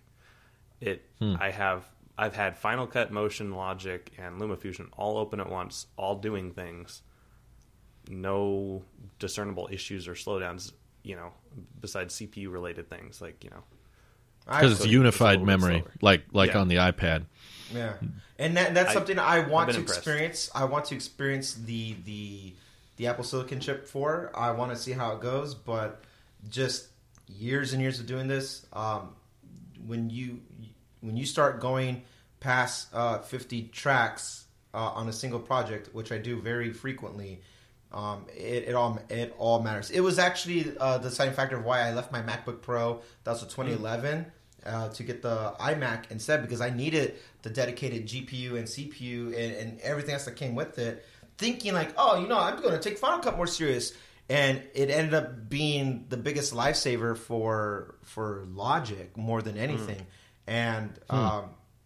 I've had Final Cut, Motion, Logic, and LumaFusion all open at once, all doing things. No discernible issues or slowdowns, besides CPU related things, because it's unified memory, like on the iPad. Yeah, and that's something I want to experience. I want to experience the Apple Silicon chip for. I want to see how it goes, but just years and years of doing this, when you start going past 50 tracks on a single project, which I do very frequently, it all matters. It was actually the deciding factor of why I left my MacBook Pro. That was 2011 to get the iMac instead, because I needed the dedicated GPU and CPU and everything else that came with it. thinking like, oh, I'm going to take Final Cut more serious. And it ended up being the biggest lifesaver for Logic more than anything. And I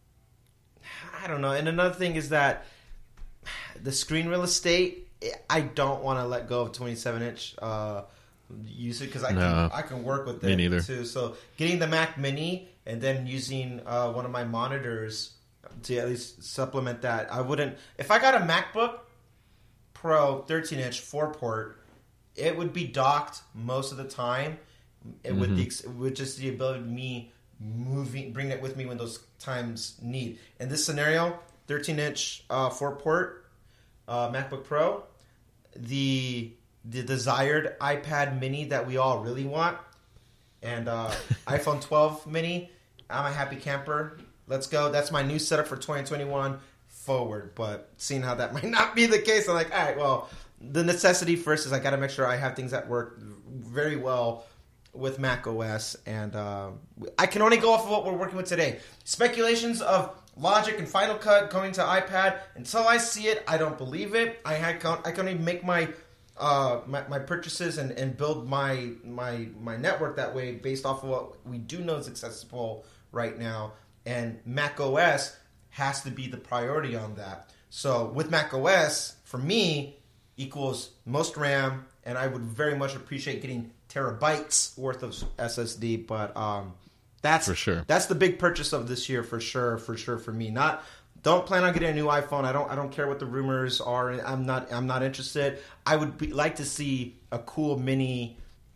don't know. And another thing is that the screen real estate, I don't want to let go of 27-inch use it because I can work with it too. So getting the Mac Mini and then using one of my monitors to at least supplement that. I wouldn't, if I got a MacBook Pro 13-inch 4-port, it would be docked most of the time, with just the ability of me bring it with me when those times need. In this scenario, 13-inch 4-port MacBook Pro, the desired iPad Mini that we all really want, and iPhone 12 Mini, I'm a happy camper. Let's go. That's my new setup for 2021 forward. But seeing how that might not be the case, I'm like, all right, well, the necessity first is I got to make sure I have things that work very well with Mac OS, and I can only go off of what we're working with today. Speculations of Logic and Final Cut going to iPad, until I see it, I don't believe it. I can only make my purchases and build my network that way based off of what we do know is accessible right now, and Mac OS has to be the priority on that. So with Mac OS, for me, equals most RAM, and I would very much appreciate getting terabytes worth of SSD. But that's for sure. That's the big purchase of this year for sure for me. Don't plan on getting a new iPhone. I don't care what the rumors are. I'm not interested. I would like to see a cool mini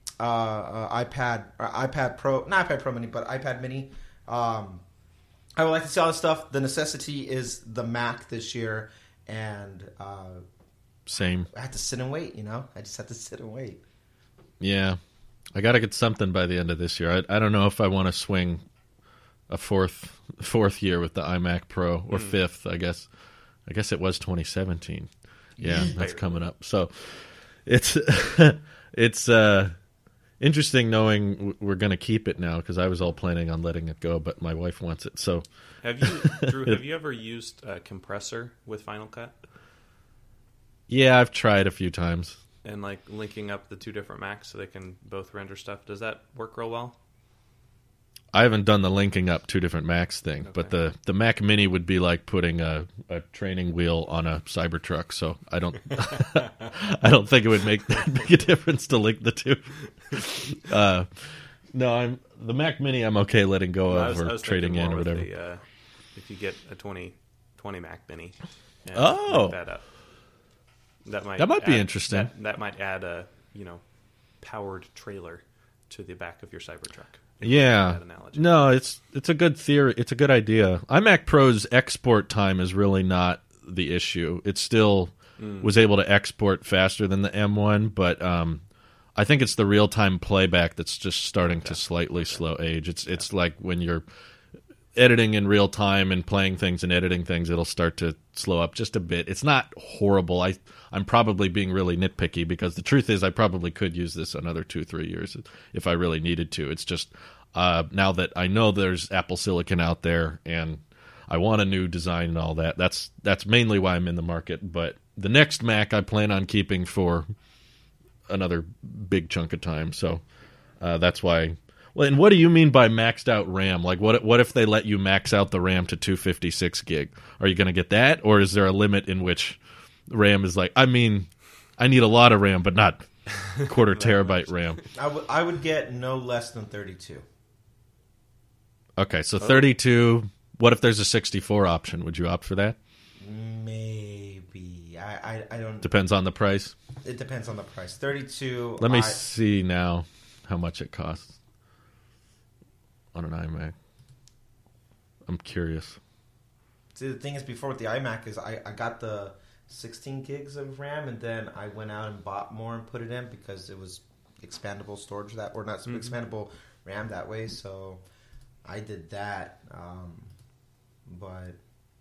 iPad or iPad Pro, not iPad Pro Mini, but iPad Mini. I would like to see all this stuff. The necessity is the Mac this year, and same. I have to sit and wait. I just have to sit and wait. Yeah, I got to get something by the end of this year. I don't know if I want to swing a fourth year with the iMac Pro, or fifth. I guess it was 2017. Yeah, that's coming up. So it's interesting knowing we're going to keep it now, because I was all planning on letting it go, but my wife wants it. So Drew, have you ever used a compressor with Final Cut? Yeah, I've tried a few times. And like linking up the two different Macs so they can both render stuff. Does that work real well? I haven't done the linking up two different Macs thing, but the Mac Mini would be like putting a training wheel on a Cybertruck. So I don't I don't think it would make that big a difference to link the two. No, the Mac Mini I'm okay letting go of or trading in or whatever. If you get a 2020 Mac Mini, and link that up. That might be interesting. That might add a powered trailer to the back of your Cybertruck. Yeah, no, it's a good theory. It's a good idea. iMac Pro's export time is really not the issue. It still was able to export faster than the M1, but I think it's the real time playback that's just starting to slightly slow age. It's like when you're editing in real time and playing things and editing things, it'll start to slow up just a bit. It's not horrible. I'm probably being really nitpicky, because the truth is I probably could use this another 2-3 years if I really needed to. It's just now that I know there's Apple Silicon out there and I want a new design and all that, that's mainly why I'm in the market. But the next Mac I plan on keeping for another big chunk of time. So that's why. Well, and what do you mean by maxed out RAM? Like, what if they let you max out the RAM to 256 gig? Are you going to get that, or is there a limit in which RAM is like? I mean, I need a lot of RAM, but not quarter terabyte RAM. I would get no less than 32. Okay, so 32. What if there's a 64 option? Would you opt for that? Maybe. I don't. Depends on the price. It depends on the price. 32. Let me see now how much it costs on an iMac. I'm curious. See, the thing is, before with the iMac is I got the 16 gigs of RAM, and then I went out and bought more and put it in because it was expandable storage expandable RAM that way. So I did that, but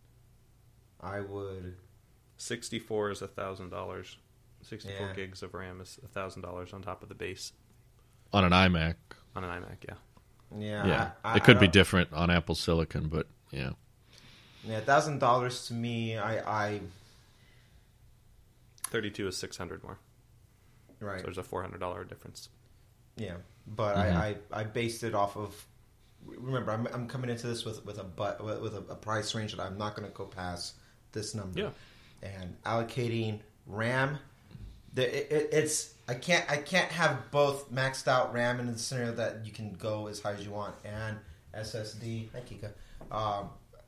I would. 64 is $1,000. 64 gigs of RAM is $1,000 on top of the base. On an iMac. On an iMac, yeah. Yeah, it could be different on Apple Silicon, but yeah. Yeah, $1,000 to me, 32 is $600 more. Right. So there's a $400 difference. Yeah, but I based it off of. Remember, I'm coming into this with a price range that I'm not going to go past this number. Yeah. And allocating RAM, it's I can't have both maxed out RAM in the scenario that you can go as high as you want and SSD. Hi, Kika.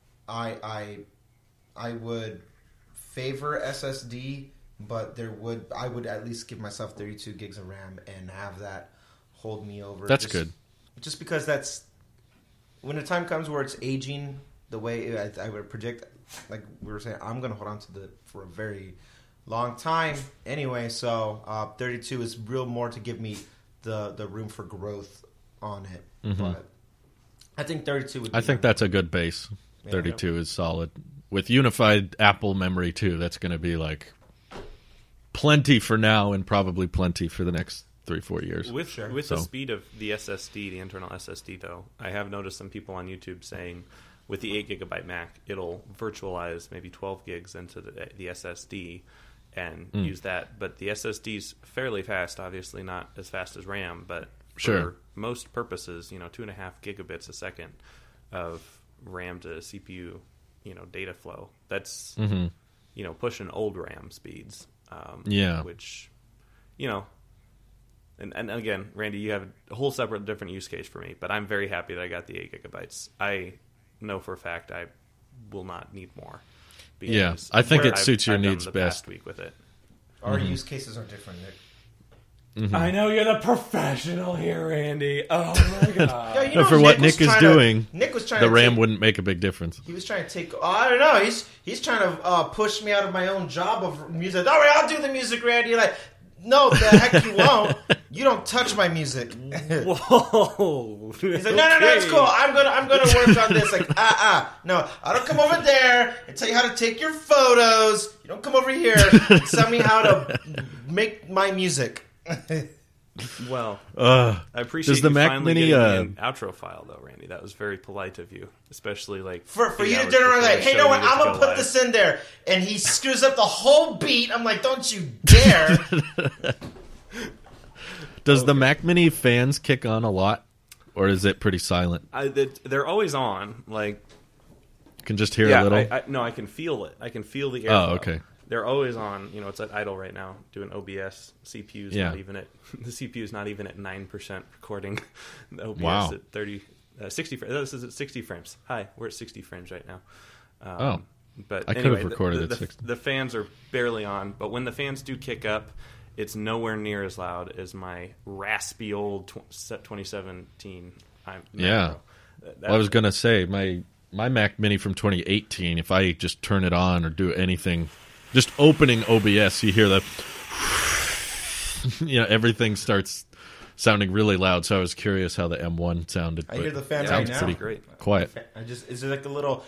I would favor SSD, but I would at least give myself 32 gigs of RAM and have that hold me over. That's good. Just because that's when the time comes where it's aging the way I would predict. Like we were saying, I'm going to hold on to for a very long time anyway. So 32 is real more to give me the room for growth on it. Mm-hmm. But I think 32 would be. I think that's a good base. 32 is solid. With unified Apple memory too, that's going to be like plenty for now and probably plenty for the next 3-4 years. With the speed of the SSD, the internal SSD though, I have noticed some people on YouTube saying with the 8 gigabyte Mac, it'll virtualize maybe 12 gigs into the SSD and use that. But the SSD's fairly fast, obviously not as fast as RAM, but for most purposes, 2.5 gigabits a second of RAM to CPU, data flow. That's, pushing old RAM speeds. Which, and again, Randy, you have a whole separate different use case for me, but I'm very happy that I got the 8 gigabytes. I know for a fact I will not need more. Yeah, I think it suits your needs best. Past week with it. Our use cases are different, Nick. Mm-hmm. I know you're the professional here, Randy. Oh my god! For what Nick is doing, Nick was trying the RAM wouldn't make a big difference. He was trying to take. I don't know. He's trying to push me out of my own job of music. All right, I'll do the music, Randy. You're like, no, the heck you won't. You don't touch my music. Whoa! He's like, no, it's cool. I'm gonna work on this. Like, no, I don't come over there and tell you how to take your photos. You don't come over here and tell me how to make my music. Well, I appreciate the you Mac finally Mini, getting me an outro file, though, Randy. That was very polite of you, especially like for you to turn around like, hey, no, I'm gonna put this in there, and he screws up the whole beat. I'm like, don't you dare! Does the Mac Mini fans kick on a lot, or is it pretty silent? They're always on. Like, you can just hear a little. No, I can feel it. I can feel the airflow. Oh, okay. They're always on. It's at idle right now doing OBS. CPU's not even at the CPU's not even at 9% recording. The OBS at 60 frames. This is at 60 frames. Hi, we're at 60 frames right now. But I could have recorded at 60. The fans are barely on, but when the fans do kick up, it's nowhere near as loud as my raspy old 2017. I was gonna say my Mac Mini from 2018. If I just turn it on or do anything. Just opening OBS, you hear that, everything starts sounding really loud. So I was curious how the M1 sounded. I hear the fan right now. Pretty great. Quiet. Is it like a little?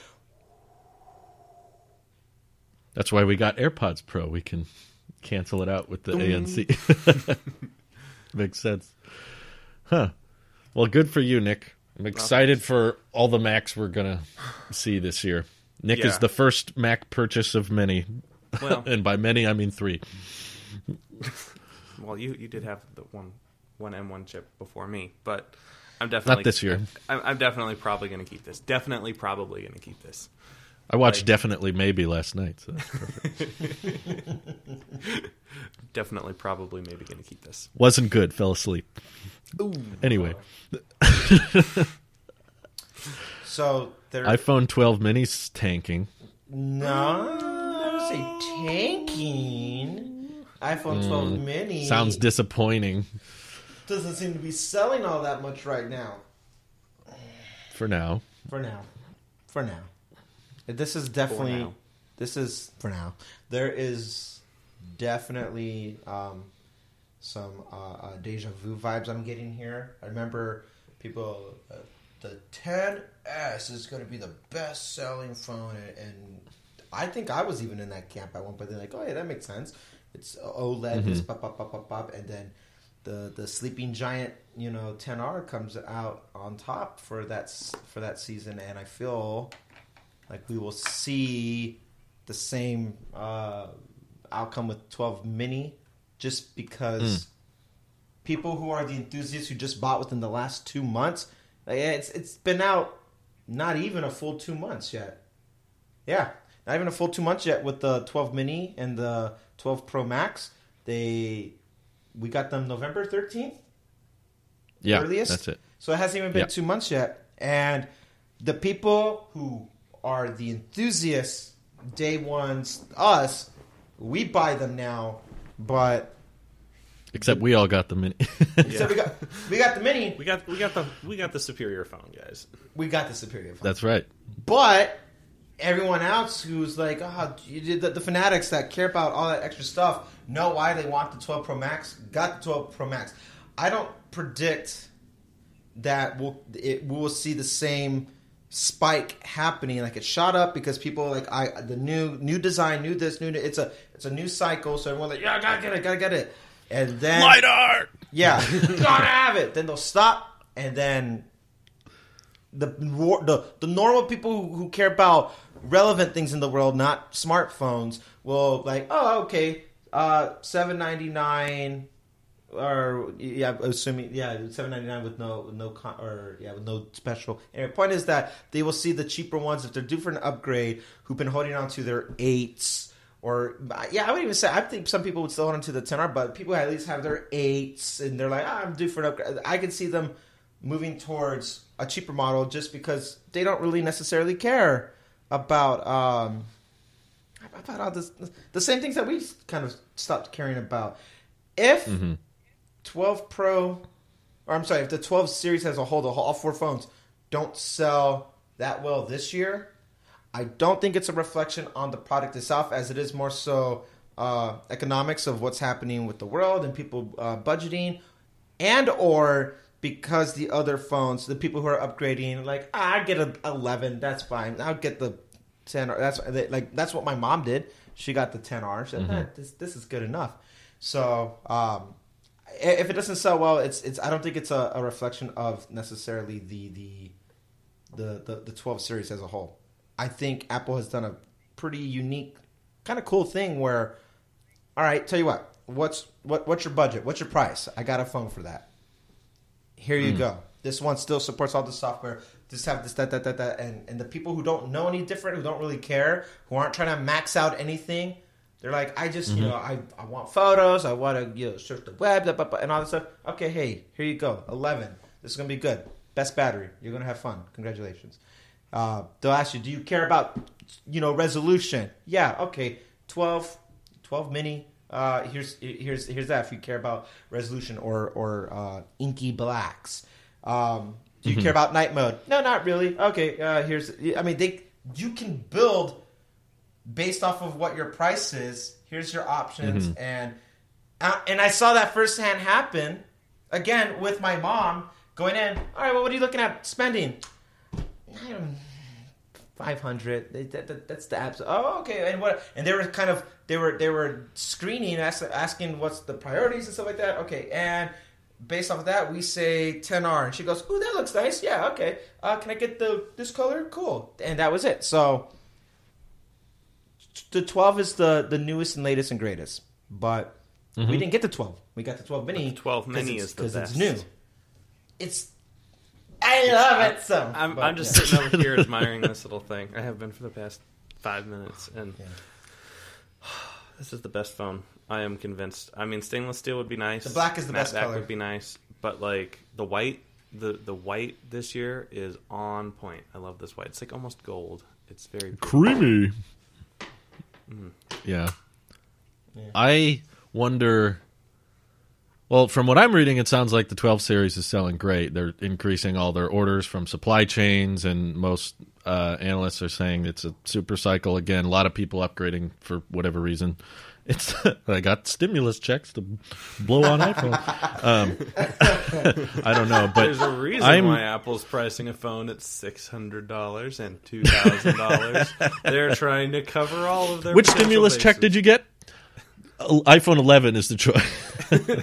That's why we got AirPods Pro. We can cancel it out with the ANC. Makes sense. Huh. Well, good for you, Nick. I'm excited for all the Macs we're going to see this year. Nick is the first Mac purchase of many. Well, and by many, I mean 3. Well, you did have the one M1 chip before me, but I'm definitely... Not this year. I'm definitely probably going to keep this. Definitely probably going to keep this. I watched Definitely Maybe last night, so that's perfect. Definitely probably maybe going to keep this. Wasn't good. Fell asleep. Ooh. Anyway. So iPhone 12 mini's tanking. No. Say tanking. iPhone 12 mini sounds disappointing. Doesn't seem to be selling all that much right now. For now. This is definitely for now. There is definitely some deja vu vibes I'm getting here. I remember people the 10S is going to be the best selling phone, and I think I was even in that camp at one point. They're like, oh, yeah, that makes sense. It's OLED, it's pop, and then the sleeping giant, 10R comes out on top for that season, and I feel like we will see the same I'll come with 12 mini, just because people who are the enthusiasts who just bought within the last 2 months, like, it's been out not even a full 2 months yet. Yeah, not even a full 2 months yet with the 12 mini and the 12 Pro Max. We got them November 13th. Yeah, earliest. That's it. So it hasn't even been 2 months yet. And the people who are the enthusiasts, day ones, us, we buy them now, but except we all got the mini. So we got the mini. We got the superior phone, guys. We got the superior phone. That's right. But everyone else who's like, the fanatics that care about all that extra stuff know why they want the 12 Pro Max. Got the 12 Pro Max. I don't predict that we'll see the same spike happening. Like, it shot up because people like the new design, new this, new it's a new cycle. So everyone's like, yeah, gotta get it. And then LiDAR. Yeah, gotta have it. Then they'll stop, and then the normal people who care about relevant things in the world, not smartphones, will like, oh, okay, $799, or assuming $799 with no special. And the point is that they will see the cheaper ones if they're due for an upgrade, who've been holding on to their 8s. Or, I would even say, I think some people would still hold on to the 10R, but people at least have their 8s, and they're like, I'm due for an upgrade. I can see them moving towards a cheaper model just because they don't really necessarily care about all this, the same things that we kind of stopped caring about. If 12 Pro, or I'm sorry, if the 12 series as a whole, all 4 phones, don't sell that well this year, I don't think it's a reflection on the product itself, as it is more so economics of what's happening with the world and people budgeting, and or because the other phones, the people who are upgrading, like, I get an 11, that's fine. I'll get the 10. That's what my mom did. She got the 10R. She said, this is good enough. So if it doesn't sell well, it's I don't think it's a reflection of necessarily the 12 series as a whole. I think Apple has done a pretty unique, kind of cool thing where, all right, tell you what, what's your budget? What's your price? I got a phone for that. Here you go. This one still supports all the software. Just have this, that. And the people who don't know any different, who don't really care, who aren't trying to max out anything, they're like, I just, I want photos. I want to surf the web, and all this stuff. Okay, hey, here you go. 11. This is going to be good. Best battery. You're going to have fun. Congratulations. They'll ask you, do you care about, resolution? Yeah, okay. 12 mini. Here's that if you care about resolution or inky blacks. Do you care about night mode? No, not really. Okay, you can build based off of what your price is. Here's your options, and I saw that firsthand happen again with my mom going in. All right, well, what are you looking at spending? 500. That's the apps. Oh, okay. And what? And they were screening, asking what's the priorities and stuff like that. Okay, and based off of that, we say 10R, and she goes, "Ooh, that looks nice. Yeah, okay. Can I get this color? Cool." And that was it. So the 12 is the newest and latest and greatest, but we didn't get the 12. We got the 12 mini. But the 12 mini is the best. Because it's new. I love it so. I'm just sitting over here admiring this little thing. I have been for the past 5 minutes, and this is the best phone. I am convinced. I mean, stainless steel would be nice. The black is the best color. Would be nice, but like the white, the white this year is on point. I love this white. It's like almost gold. It's very creamy. Yeah. I wonder. Well, from what I'm reading, it sounds like the 12 series is selling great. They're increasing all their orders from supply chains, and most analysts are saying it's a super cycle again. A lot of people upgrading for whatever reason. I got stimulus checks to blow on iPhone. I don't know, but there's a reason why Apple's pricing a phone at $600 and $2,000. They're trying to cover all of their. Which stimulus check did you get? iPhone 11 is the choice.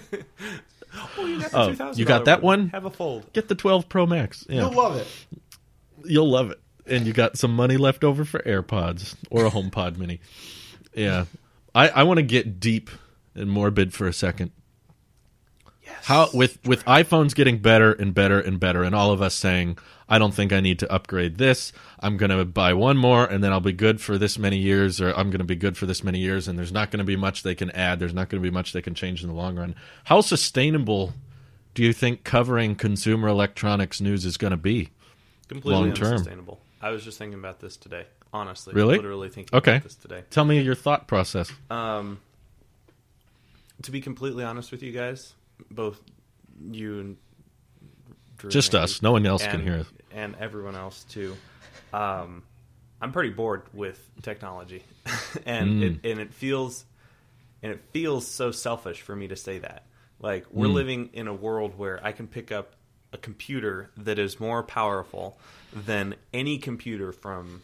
You got that one? Have a fold. Get the 12 Pro Max. Yeah. You'll love it. You'll love it. And you got some money left over for AirPods or a HomePod Mini. Yeah. I want to get deep and morbid for a second. Yes. How with iPhones getting better and better and better, and all of us saying, I don't think I need to upgrade this. I'm going to buy one more, and then I'll be good for this many years, or I'm going to be good for this many years, and there's not going to be much they can add. There's not going to be much they can change in the long run. How sustainable do you think covering consumer electronics news is going to be? Completely long-term? unsustainable. I was just thinking about this today. Honestly, really? Literally thinking about this today. Tell me your thought process. To be completely honest with you guys, both you and Drew just and us. No one else can hear us. And everyone else too. I'm pretty bored with technology, and it feels so selfish for me to say that. Like, we're living in a world where I can pick up a computer that is more powerful than any computer from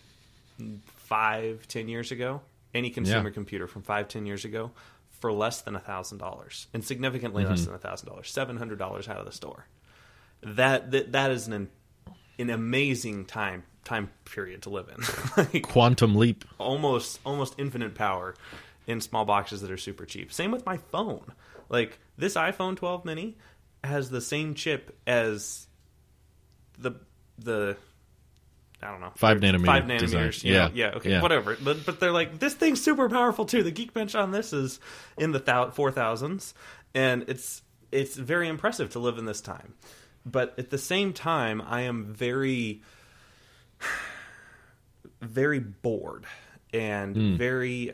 5-10 years ago, any consumer computer from 5-10 years ago, for less than $1,000, and significantly less than $1,000, $700 out of the store. That is an amazing time period to live in. Like, quantum leap, almost infinite power in small boxes that are super cheap. Same with my phone. Like, this iPhone 12 mini has the same chip as the I don't know, 5 nanometer 5 nanometers. Design. Okay, whatever. But they're like, this thing's super powerful too. The Geekbench on this is in the 4000s, and it's very impressive to live in this time. But at the same time, I am very, very bored and very.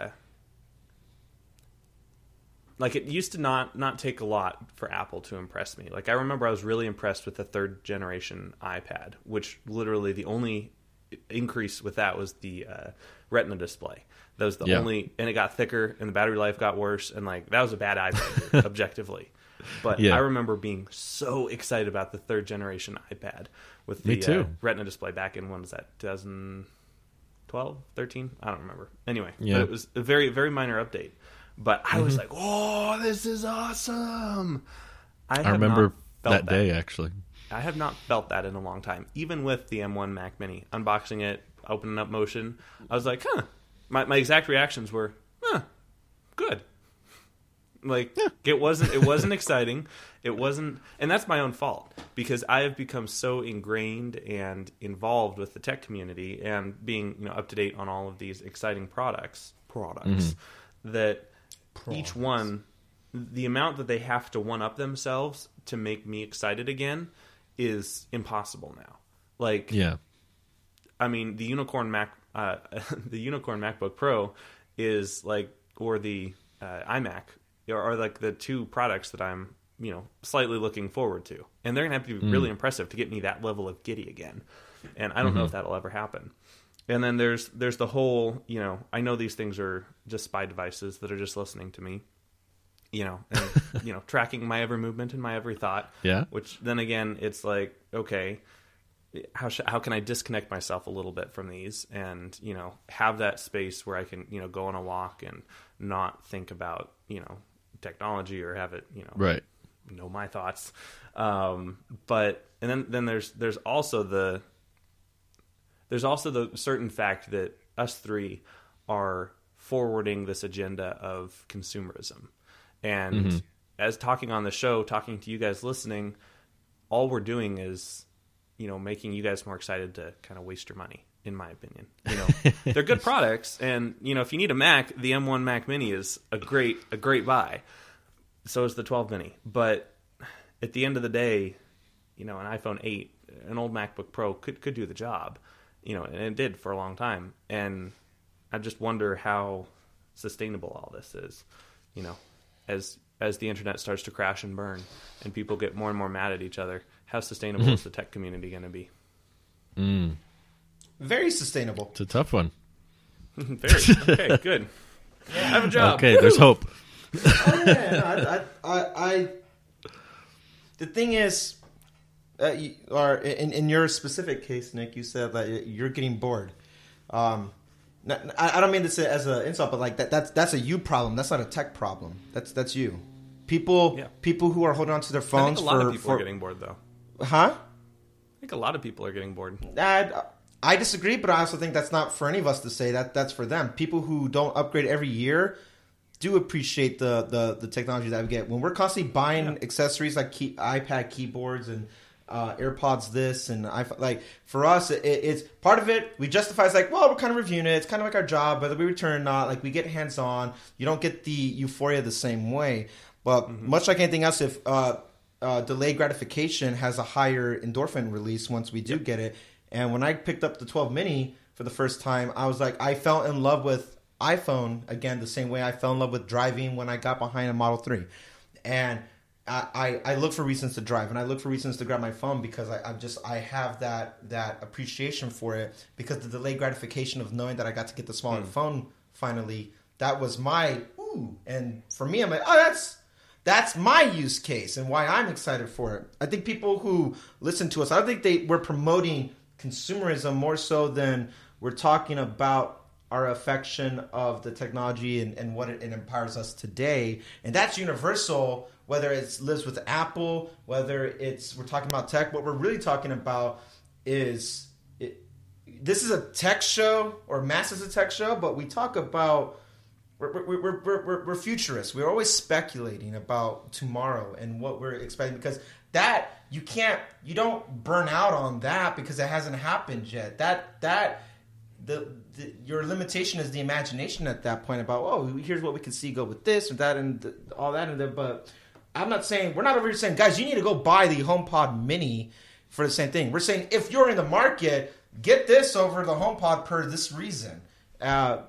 Like, it used to not take a lot for Apple to impress me. Like, I remember I was really impressed with the 3rd generation iPad, which literally the only increase with that was the Retina display. That was the only, and it got thicker, and the battery life got worse, and like, that was a bad iPad objectively. But I remember being so excited about the 3rd generation iPad with the Retina display back in, when was that, 2012, 13? I don't remember. Anyway, but it was a very, very minor update. But I was like, "Oh, this is awesome!" I remember that day, actually. I have not felt that in a long time. Even with the M1 Mac Mini, unboxing it, opening up Motion, I was like, "Huh." My exact reactions were, "Huh, good." Like, it wasn't exciting. It wasn't, and that's my own fault, because I have become so ingrained and involved with the tech community and being, up to date on all of these exciting products that. Each one, the amount that they have to one-up themselves to make me excited again is impossible now. Like, I mean, the Unicorn MacBook Pro is like, or the iMac are like the two products that I'm, slightly looking forward to, and they're gonna have to be really impressive to get me that level of giddy again. And I don't know if that'll ever happen. And then there's the whole, I know these things are just spy devices that are just listening to me, and, tracking my every movement and my every thought. Yeah. Which then again, it's like, okay, how can I disconnect myself a little bit from these and, have that space where I can, go on a walk and not think about, technology, or have it, know my thoughts. But, and then there's also the certain fact that us three are forwarding this agenda of consumerism. And as talking on the show, talking to you guys listening, all we're doing is, making you guys more excited to kind of waste your money, in my opinion. They're good products, and, if you need a Mac, the M1 Mac Mini is a great buy. So is the 12 Mini. But at the end of the day, an iPhone 8, an old MacBook Pro could do the job. And it did for a long time. And I just wonder how sustainable all this is, as the internet starts to crash and burn and people get more and more mad at each other. How sustainable is the tech community going to be? Very sustainable. It's a tough one. Very. Okay, good. I have a job. Okay, there's hope. The thing is, in your specific case, Nick, you said that you're getting bored. I don't mean this as an insult, but like that's a you problem. That's not a tech problem. That's you. People who are holding on to their phones. I think a lot of people are getting bored, though. Huh? I think a lot of people are getting bored. I disagree, but I also think that's not for any of us to say. That's for them. People who don't upgrade every year do appreciate the technology that we get. When we're constantly buying accessories like iPad keyboards and AirPods this and like for us it's part of it. We justify it's like, well, we're kind of reviewing it. It's kind of like our job, whether we return or not. Like we get hands on. You don't get the euphoria the same way. But much like anything else, if delayed gratification has a higher endorphin release once we do get it. And when I picked up the 12 mini for the first time, I was like, I fell in love with iPhone again the same way I fell in love with driving when I got behind a Model 3. And I look for reasons to drive, and I look for reasons to grab my phone because I have that appreciation for it, because the delayed gratification of knowing that I got to get the smaller phone finally, that was my ooh. And for me, I'm like, oh, that's my use case and why I'm excited for it. I think people who listen to us, I don't think we're promoting consumerism more so than we're talking about our affection of the technology and what it empowers us today. And that's universal, whether it lives with Apple, whether we're talking about tech. What we're really talking about is this is a tech show, or Mass is a tech show, but we talk about we're futurists. We're always speculating about tomorrow and what we're expecting, because that you don't burn out on that because it hasn't happened yet. Your limitation is the imagination at that point about, oh, here's what we can see go with this or that and all that and there. But I'm not saying, we're not over here saying, guys, you need to go buy the HomePod Mini for the same thing. We're saying if you're in the market, get this over the HomePod per this reason. I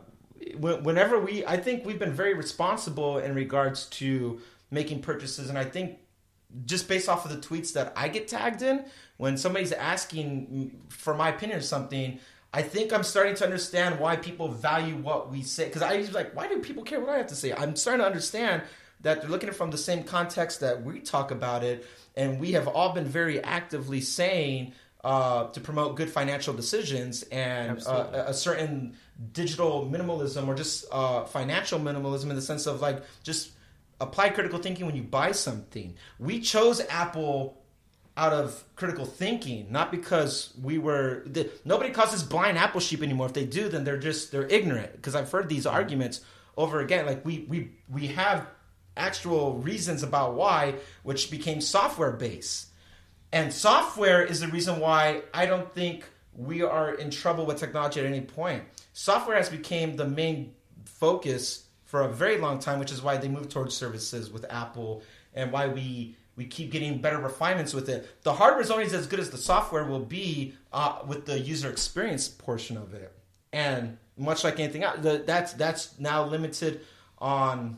think we've been very responsible in regards to making purchases, and I think just based off of the tweets that I get tagged in, when somebody's asking for my opinion or something, I think I'm starting to understand why people value what we say. Because I was like, why do people care what I have to say? I'm starting to understand that they're looking at it from the same context that we talk about it, and we have all been very actively saying to promote good financial decisions and a certain digital minimalism, or just financial minimalism, in the sense of like just apply critical thinking when you buy something. We chose Apple out of critical thinking, not because nobody calls us blind Apple sheep anymore. If they do, then they're ignorant, because I've heard these arguments over again. Like we have actual reasons about why, which became software based. And software is the reason why I don't think we are in trouble with technology at any point. Software has become the main focus for a very long time, which is why they moved towards services with Apple, and why we keep getting better refinements with it. The hardware is always as good as the software will be with the user experience portion of it. And much like anything else, that's now limited on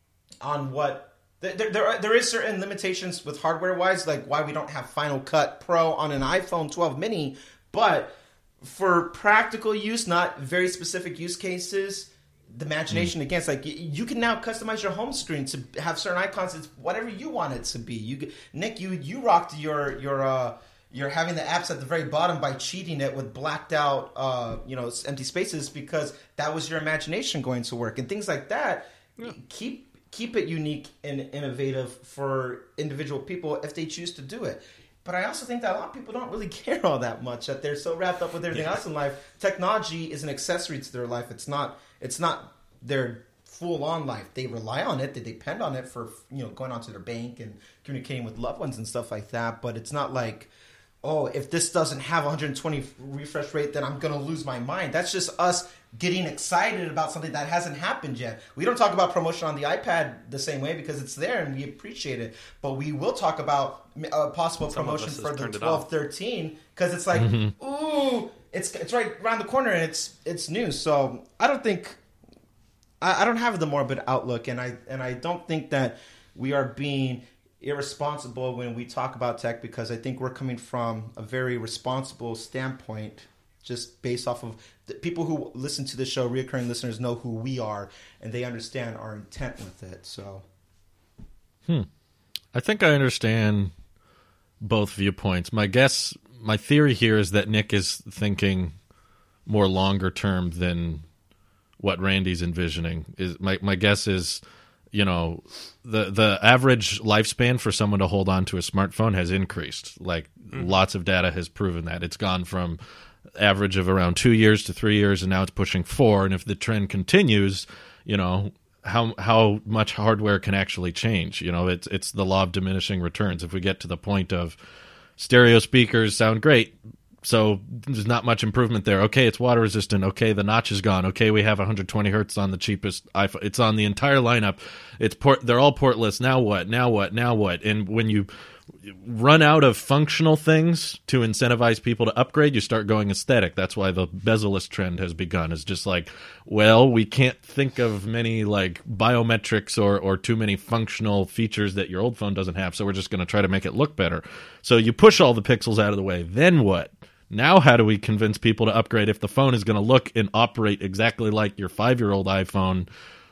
what there is certain limitations with hardware wise, like why we don't have Final Cut Pro on an iPhone 12 mini, but for practical use, not very specific use cases, the imagination against, like, you can now customize your home screen to have certain icons. It's whatever you want it to be. Nick, you rocked your having the apps at the very bottom by cheating it with blacked out empty spaces, because that was your imagination going to work, and things like that. Yeah. Keep it unique and innovative for individual people if they choose to do it. But I also think that a lot of people don't really care all that much, that they're so wrapped up with everything else in life. Technology is an accessory to their life. It's not their full-on life. They rely on it. They depend on it for going onto their bank and communicating with loved ones and stuff like that. But it's not like, oh, if this doesn't have 120 refresh rate, then I'm going to lose my mind. That's just us getting excited about something that hasn't happened yet. We don't talk about promotion on the iPad the same way because it's there and we appreciate it. But we will talk about possible promotion for the 12-13 because it's like, ooh, it's right around the corner and it's new. So I don't think I don't have the morbid outlook, and I don't think that we are being irresponsible when we talk about tech, because I think we're coming from a very responsible standpoint, just based off of the people who listen to the show. Reoccurring listeners know who we are, and they understand our intent with it. So, I think I understand both viewpoints. My theory here is that Nick is thinking more longer term than what Randy's envisioning. Is my guess is, the average lifespan for someone to hold on to a smartphone has increased. Like, lots of data has proven that. It's gone from average of around 2 years to 3 years, and now it's pushing 4. And if the trend continues, how much hardware can actually change? It's the law of diminishing returns. If we get to the point of stereo speakers sound great, so there's not much improvement there. Okay, it's water resistant. Okay, the notch is gone. Okay, we have 120 hertz on the cheapest iPhone. It's on the entire lineup. They're all portless. Now what? And when you run out of functional things to incentivize people to upgrade, you start going aesthetic. That's why the bezel-less trend has begun. It's just like, well, we can't think of many like biometrics or too many functional features that your old phone doesn't have, so we're just going to try to make it look better. So you push all the pixels out of the way. Then what? Now how do we convince people to upgrade if the phone is going to look and operate exactly like your 5-year-old iPhone?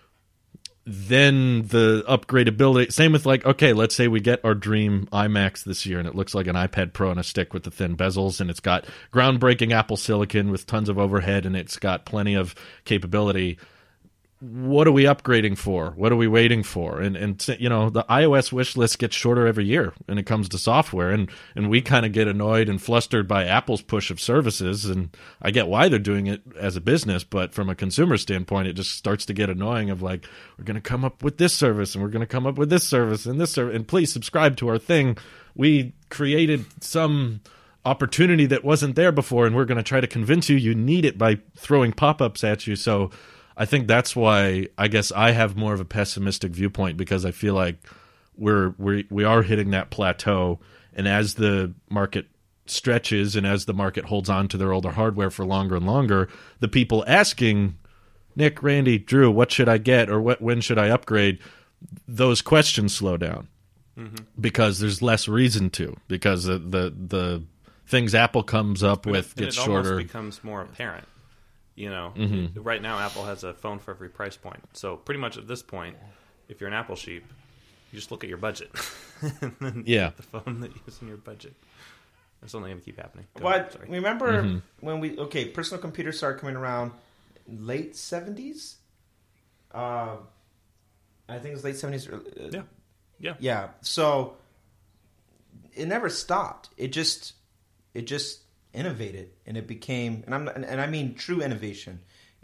Then the upgradability, same with like, okay, let's say we get our dream iMacs this year and it looks like an iPad Pro on a stick with the thin bezels, and it's got groundbreaking Apple Silicon with tons of overhead, and it's got plenty of capability. What are we upgrading for? What are we waiting for? And the iOS wish list gets shorter every year when it comes to software, and we kind of get annoyed and flustered by Apple's push of services, and I get why they're doing it as a business, but from a consumer standpoint, it just starts to get annoying of like, we're going to come up with this service, and we're going to come up with this service, and this service, and please subscribe to our thing. We created some opportunity that wasn't there before, and we're going to try to convince you need it by throwing pop-ups at you. So I think that's why I guess I have more of a pessimistic viewpoint, because I feel like we are hitting that plateau, and as the market stretches and as the market holds on to their older hardware for longer and longer, the people asking Nick, Randy, Drew, what should I get, or when should I upgrade? Those questions slow down because there's less reason to, because the things Apple comes up with get shorter. It almost becomes more apparent. Right now Apple has a phone for every price point. So pretty much at this point, if you're an Apple sheep, you just look at your budget. And then get the phone that is in your budget. That's only going to keep happening. Remember when personal computers started coming around late 70s? I think it was late 70s. Yeah. So it never stopped. It just innovated, and it became, and I mean true innovation.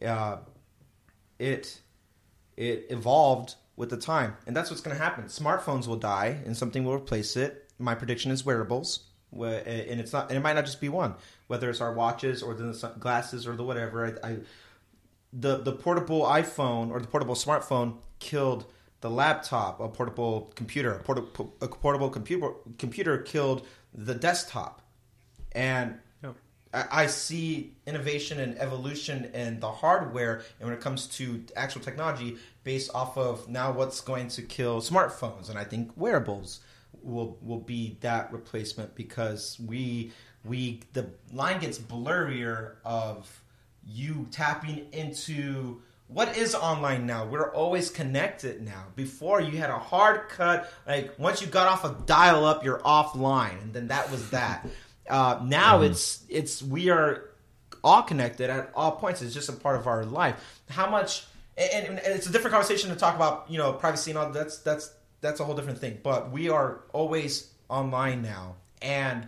It evolved with the time, and that's what's going to happen. Smartphones will die, and something will replace it. My prediction is wearables, and it's not, and it might not just be one. Whether it's our watches or the glasses or the whatever. The portable iPhone or the portable smartphone killed the laptop. A portable computer, a portable computer killed the desktop, and I see innovation and evolution in the hardware, and when it comes to actual technology, based off of now what's going to kill smartphones, and I think wearables will be that replacement, because the line gets blurrier of you tapping into what is online now. We're always connected now. Before, you had a hard cut, like once you got off a dial-up, you're offline, and then that was that. Now it's we are all connected at all points. It's just a part of our life. How much, and it's a different conversation to talk about, privacy and all. That's a whole different thing. But we are always online now, and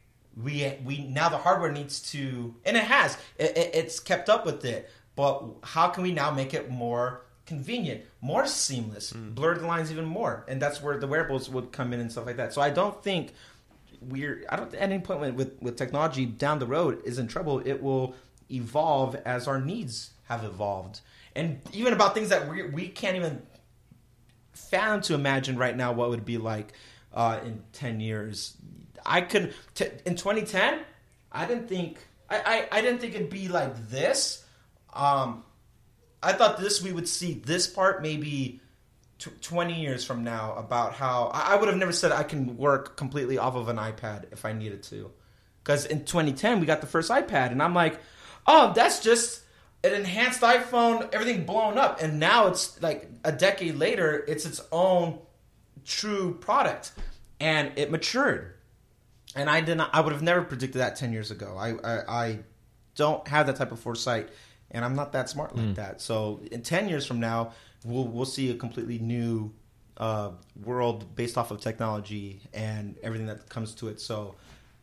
we now the hardware needs to, and it's kept up with it. But how can we now make it more convenient, more seamless, blur the lines even more? And that's where the wearables would come in and stuff like that. So I don't think at any point with technology down the road is in trouble. It will evolve as our needs have evolved, and even about things that we can't even fathom to imagine right now what would be like in 10 years. I could in 2010. I didn't think it'd be like this. I thought we would see this part maybe 20 years from now, about how I would have never said I can work completely off of an iPad if I needed to. Because in 2010, we got the first iPad, and I'm like, oh, that's just an enhanced iPhone, everything blown up. And now it's like a decade later, it's its own true product. And it matured. And I would have never predicted that 10 years ago. I don't have that type of foresight, and I'm not that smart like that. So in 10 years from now, we'll see a completely new world based off of technology and everything that comes to it. So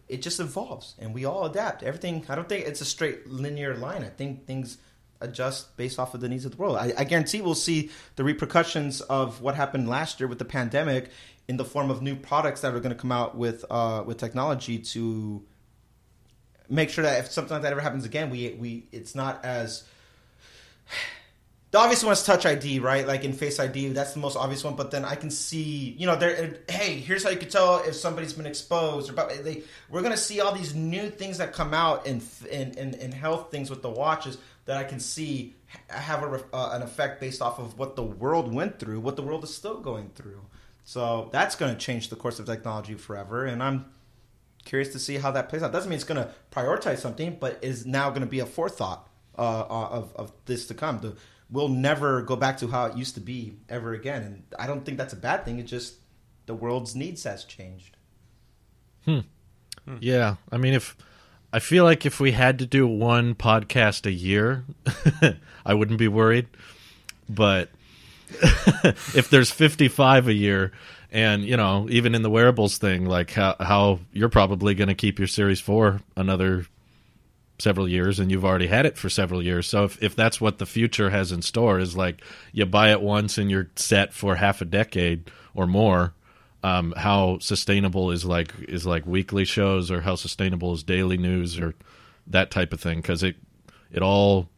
it just evolves, and we all adapt. Everything. I don't think it's a straight linear line. I think things adjust based off of the needs of the world. I guarantee we'll see the repercussions of what happened last year with the pandemic in the form of new products that are going to come out with technology to make sure that if something like that ever happens again, it's not as... The obvious one is Touch ID, right? Like in Face ID, that's the most obvious one. But then I can see, hey, here's how you can tell if somebody's been exposed. We're going to see all these new things that come out in health things with the watches that I can see have an effect based off of what the world went through, what the world is still going through. So that's going to change the course of technology forever. And I'm curious to see how that plays out. Doesn't mean it's going to prioritize something, but is now going to be a forethought of this to come. We'll never go back to how it used to be ever again. And I don't think that's a bad thing. It's just the world's needs has changed. Yeah. I mean, I feel like if we had to do one podcast a year, I wouldn't be worried. But if there's 55 a year, and, even in the wearables thing, like how you're probably going to keep your Series 4 another several years, and you've already had it for several years. So if that's what the future has in store, is like you buy it once and you're set for half a decade or more, how sustainable is like weekly shows, or how sustainable is daily news, or that type of thing? Because it all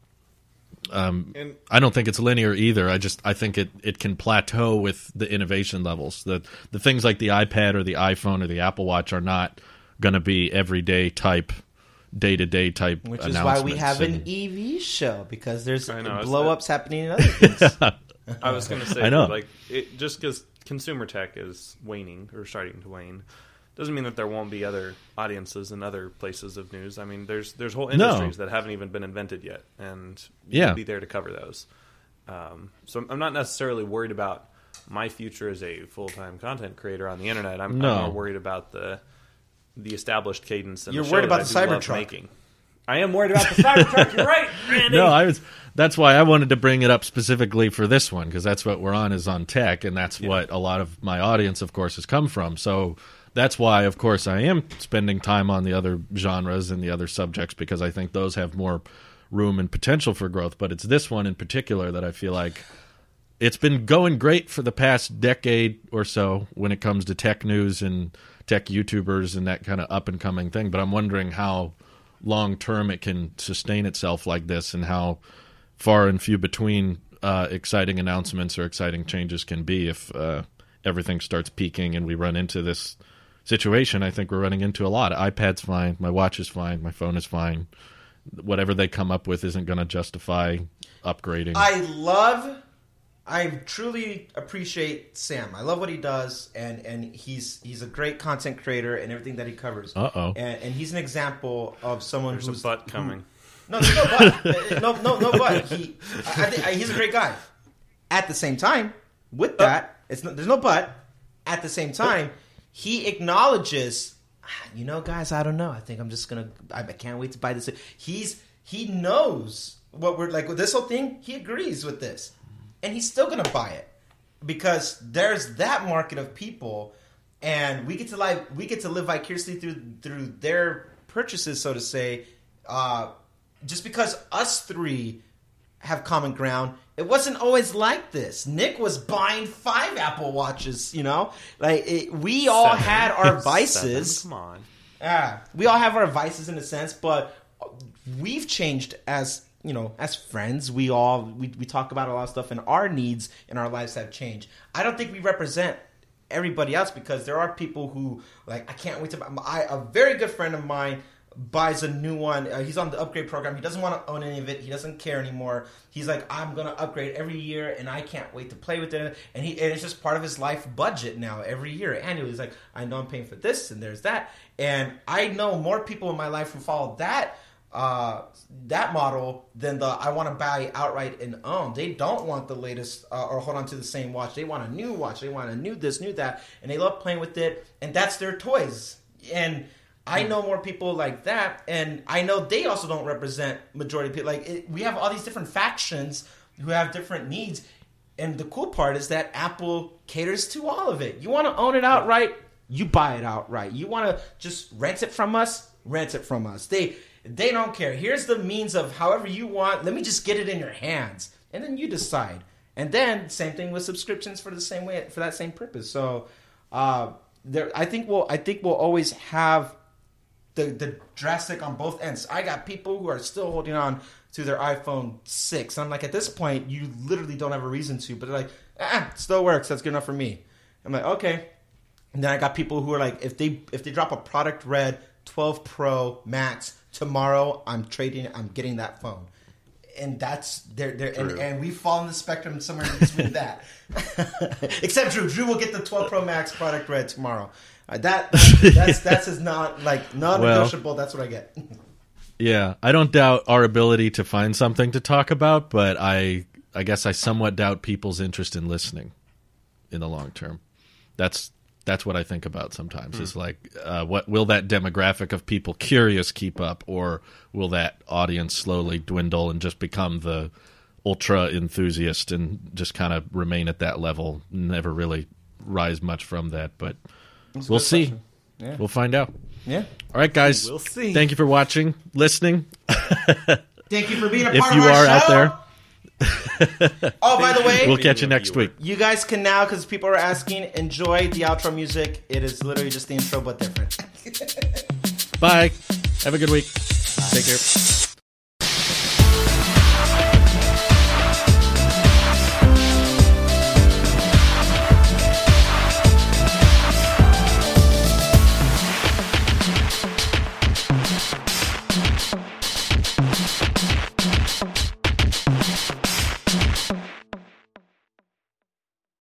I don't think it's linear either. I think it can plateau with the innovation levels. The things like the iPad or the iPhone or the Apple Watch are not going to be everyday type, day-to-day type, which is why we have an EV show, because there's blow-ups happening in other things. I was going to say, just because consumer tech is waning or starting to wane, doesn't mean that there won't be other audiences and other places of news. I mean, there's whole industries that haven't even been invented yet, and you'll be there to cover those. So I'm not necessarily worried about my future as a full-time content creator on the internet. I'm more worried about the established cadence. And you're worried about the Cybertruck. I am worried about the Cybertruck. You're right, Randy. No, that's why I wanted to bring it up specifically for this one, because that's what we're on, is on tech, and that's what a lot of my audience, of course, has come from. So that's why, of course, I am spending time on the other genres and the other subjects, because I think those have more room and potential for growth. But it's this one in particular that I feel like it's been going great for the past decade or so when it comes to tech news and tech YouTubers and that kind of up-and-coming thing. But I'm wondering how long-term it can sustain itself like this, and how far and few between exciting announcements or exciting changes can be if everything starts peaking and we run into this situation. I think we're running into a lot. iPad's fine, my watch is fine, my phone is fine. Whatever they come up with isn't going to justify upgrading. I truly appreciate Sam. I love what he does, and he's a great content creator and everything that he covers. And he's an example of someone who's a butt coming. No, there's no but. no but. He's a great guy. At the same time, with that, there's no but. At the same time, he acknowledges, guys, I don't know. I think I'm just gonna. I can't wait to buy this. He knows what we're like with this whole thing. He agrees with this, and he's still gonna buy it because there's that market of people, and we get to live vicariously through their purchases, so to say. Just because us three have common ground, it wasn't always like this. Nick was buying 5 Apple Watches, we all had our vices. 7, come on. We all have our vices in a sense, but we've changed as friends. We talk about a lot of stuff, and our needs in our lives have changed. I don't think we represent everybody else, because there are people who, I can't wait to buy. A very good friend of mine buys a new one. He's on the upgrade program. He doesn't want to own any of it. He doesn't care anymore. He's like, I'm going to upgrade every year, and I can't wait to play with it. And it's just part of his life budget now every year. Annually, he's like, I know I'm paying for this, and there's that. And I know more people in my life who follow that model than the I want to buy outright and own. They don't want the latest or hold on to the same watch. They want a new watch. They want a new this, new that, and they love playing with it, and that's their toys. And I know more people like that, and I know they also don't represent majority of people. We have all these different factions who have different needs, and the cool part is that Apple caters to all of it. You want to own it outright? you buy it outright. You want to just rent it from us? Rent it from us. They don't care. Here's the means of however you want. Let me just get it in your hands, and then you decide. And then same thing with subscriptions for that same purpose. So I think we'll always have the drastic on both ends. I got people who are still holding on to their iPhone 6. I'm like, at this point, you literally don't have a reason to. But they're like, it still works. That's good enough for me. I'm like, okay. And then I got people who are like, if they drop a product red 12 Pro Max tomorrow, I'm getting that phone. And that's and we fall in the spectrum somewhere in between that. Except Drew. Drew will get the 12 Pro Max product red tomorrow. That's his non-negotiable. Well, that's what I get. Yeah, I don't doubt our ability to find something to talk about, but I guess I somewhat doubt people's interest in listening in the long term. That's what I think about sometimes. Is like, what will that demographic of people curious keep up, or will that audience slowly dwindle and just become the ultra enthusiast and just kind of remain at that level, never really rise much from that? But we'll see. Yeah. We'll find out. Yeah. All right, guys. We'll see. Thank you for watching, listening. Thank you for being a part of our show. If you are out there. Oh, by the way, we'll catch you next week. You guys can now, because people are asking, enjoy the outro music. It is literally just the intro, but different. Bye. Have a good week. Bye. Take care.